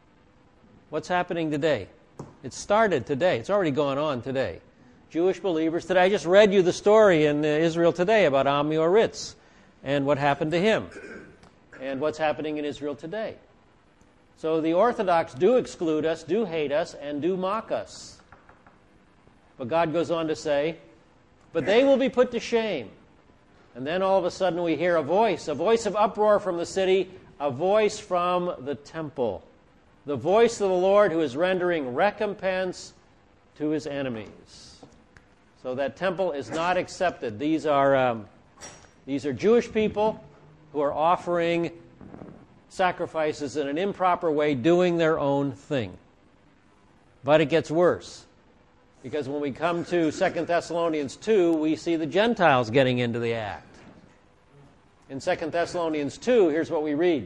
A: What's happening today? It started today. It's already gone on today. Jewish believers today. I just read you the story in Israel today about Ami Oritz and what happened to him and what's happening in Israel today. So the Orthodox do exclude us, do hate us, and do mock us. But God goes on to say, but they will be put to shame. And then all of a sudden we hear a voice, a voice of uproar from the city, a voice from the temple. The voice of the Lord who is rendering recompense to his enemies. So that temple is not accepted. These are, um, these are Jewish people who are offering sacrifices in an improper way, doing their own thing. But it gets worse. Because when we come to Second Thessalonians two, we see the Gentiles getting into the act. In Second Thessalonians two, here's what we read.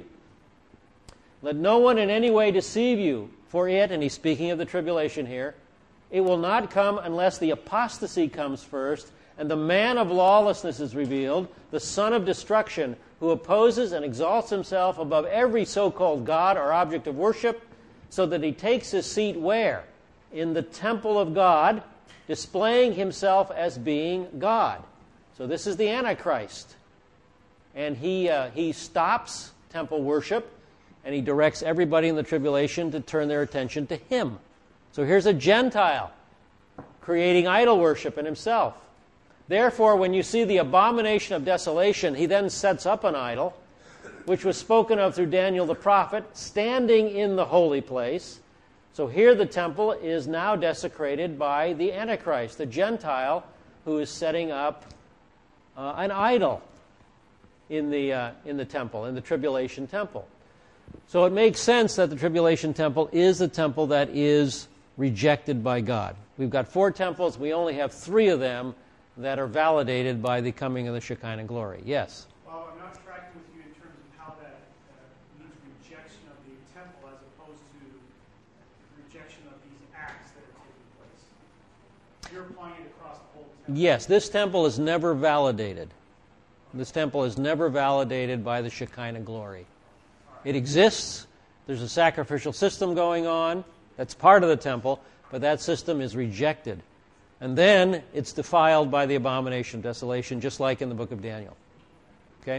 A: Let no one in any way deceive you, for it, and he's speaking of the tribulation here, it will not come unless the apostasy comes first, and the man of lawlessness is revealed, the son of destruction, who opposes and exalts himself above every so-called God or object of worship, so that he takes his seat where? In the temple of God, displaying himself as being God. So this is the Antichrist. And he, uh, he stops temple worship, and he directs everybody in the tribulation to turn their attention to him. So here's a Gentile creating idol worship in himself. Therefore, when you see the abomination of desolation, he then sets up an idol, which was spoken of through Daniel the prophet, standing in the holy place. So here the temple is now desecrated by the Antichrist, the Gentile who is setting up uh, an idol in the, uh, in the temple, in the tribulation temple. So it makes sense that the tribulation temple is the temple that is rejected by God. We've got four temples. We only have three of them that are validated by the coming of the Shekinah glory. Yes?
F: Well, I'm not tracking with you in terms of how that uh, means rejection of the temple as opposed to rejection of these acts that are taking place. You're applying it across the whole temple.
A: Yes, this temple is never validated. This temple is never validated by the Shekinah glory. It exists. There's a sacrificial system going on. That's part of the temple, but that system is rejected. And then it's defiled by the abomination of desolation, just like in the book of Daniel. Okay?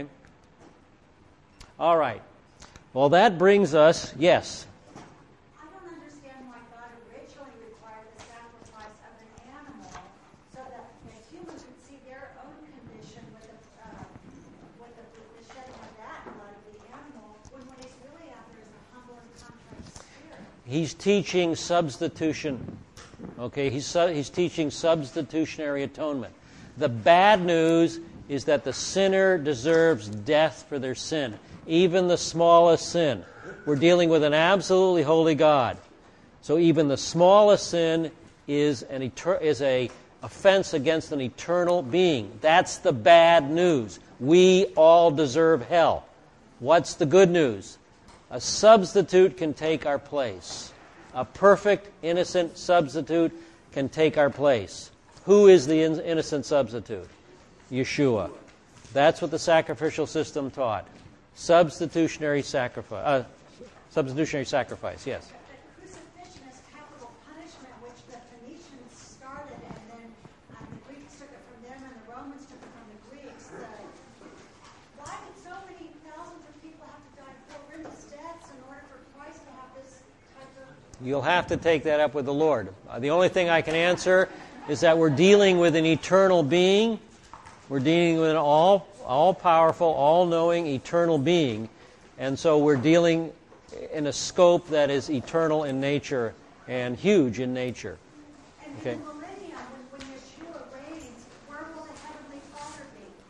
A: All right. Well, that brings us, yes?
E: I don't understand why God originally required the sacrifice of an animal
A: he's teaching substitution. Okay, he's, su- he's teaching substitutionary atonement. The bad news is that the sinner deserves death for their sin, even the smallest sin. We're dealing with an absolutely holy God. So even the smallest sin is an eter- is a offense against an eternal being. That's the bad news. We all deserve hell. What's the good news? A substitute can take our place. A perfect, innocent substitute can take our place. Who is the in- innocent substitute? Yeshua. That's what the sacrificial system taught. Substitutionary sacrifice. Uh, substitutionary sacrifice, yes.
E: The crucifixion is capital punishment, which the Phoenicians started, and then uh, the Greeks took it from them, and the Romans took it from the Greeks. The, why did so many thousands of people have to die horrendous deaths in order for Christ to have this type of...
A: You'll have to take that up with the Lord. Uh, the only thing I can answer is that we're dealing with an eternal being. We're dealing with an all, all-powerful, all-knowing, eternal being. And so we're dealing in a scope that is eternal in nature and huge in nature.
E: And
A: Okay.
E: in the millennium, when, when Yeshua reigns, where will the Heavenly Father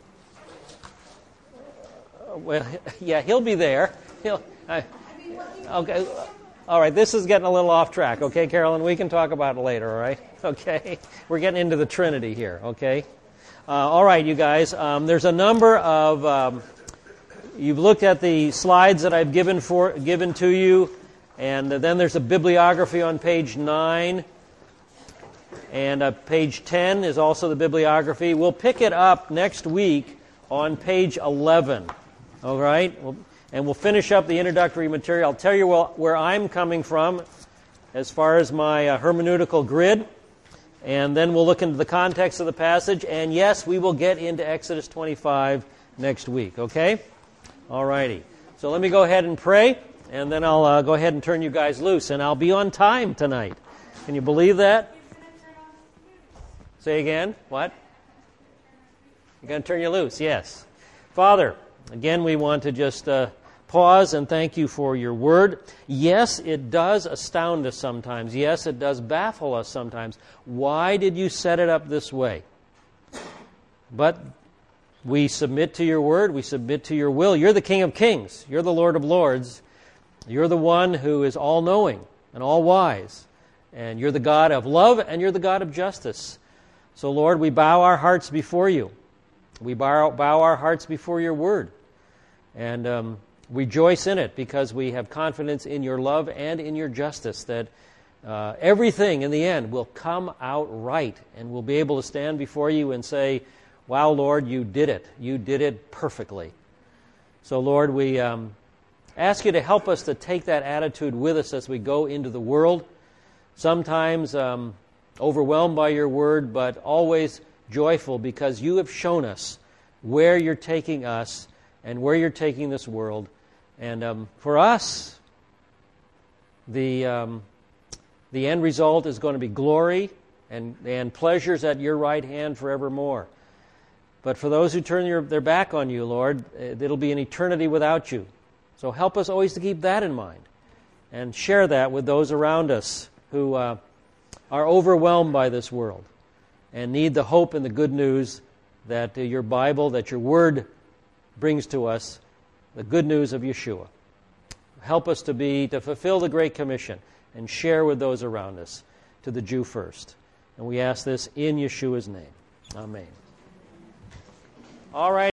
E: be?
A: Uh, well, yeah, he'll be there. He'll. I,
E: I mean, what he,
A: okay. All right, this is getting a little off track. Okay, Carolyn, we can talk about it later. All right. Okay. We're getting into the Trinity here. Okay. Uh, all right, you guys. Um, there's a number of. Um, you've looked at the slides that I've given for given to you, and then there's a bibliography on page nine, and uh, page ten is also the bibliography. We'll pick it up next week on page eleven. All right, we'll, and we'll finish up the introductory material. I'll tell you where, where I'm coming from as far as my uh, hermeneutical grid. And then we'll look into the context of the passage. And yes, we will get into Exodus twenty-five next week, okay? All righty. So let me go ahead and pray, and then I'll uh, go ahead and turn you guys loose. And I'll be on time tonight. Can you believe that? Say again? What? You're going to turn you loose, yes. Father, again, we want to just uh, pause and thank you for your word. Yes, it does astound us sometimes. Yes, it does baffle us sometimes. Why did you set it up this way? But we submit to your word. We submit to your will. You're the King of Kings. You're the Lord of Lords. You're the one who is all-knowing and all-wise. And you're the God of love and you're the God of justice. So, Lord, we bow our hearts before you. We bow, bow our hearts before your word. And um, rejoice in it because we have confidence in your love and in your justice that uh, everything in the end will come out right and we'll be able to stand before you and say, wow, Lord, you did it. You did it perfectly. So, Lord, we um, ask you to help us to take that attitude with us as we go into the world, sometimes um, overwhelmed by your word, but always joyful because you have shown us where you're taking us and where you're taking this world. And um, for us, the um, the end result is going to be glory and, and pleasures at your right hand forevermore. But for those who turn your, their back on you, Lord, it'll be an eternity without you. So help us always to keep that in mind and share that with those around us who uh, are overwhelmed by this world and need the hope and the good news that uh, your Bible, that your Word brings to us, the good news of Yeshua. Help us to be, to fulfill the Great Commission and share with those around us, to the Jew first. And we ask this in Yeshua's name. Amen. All right.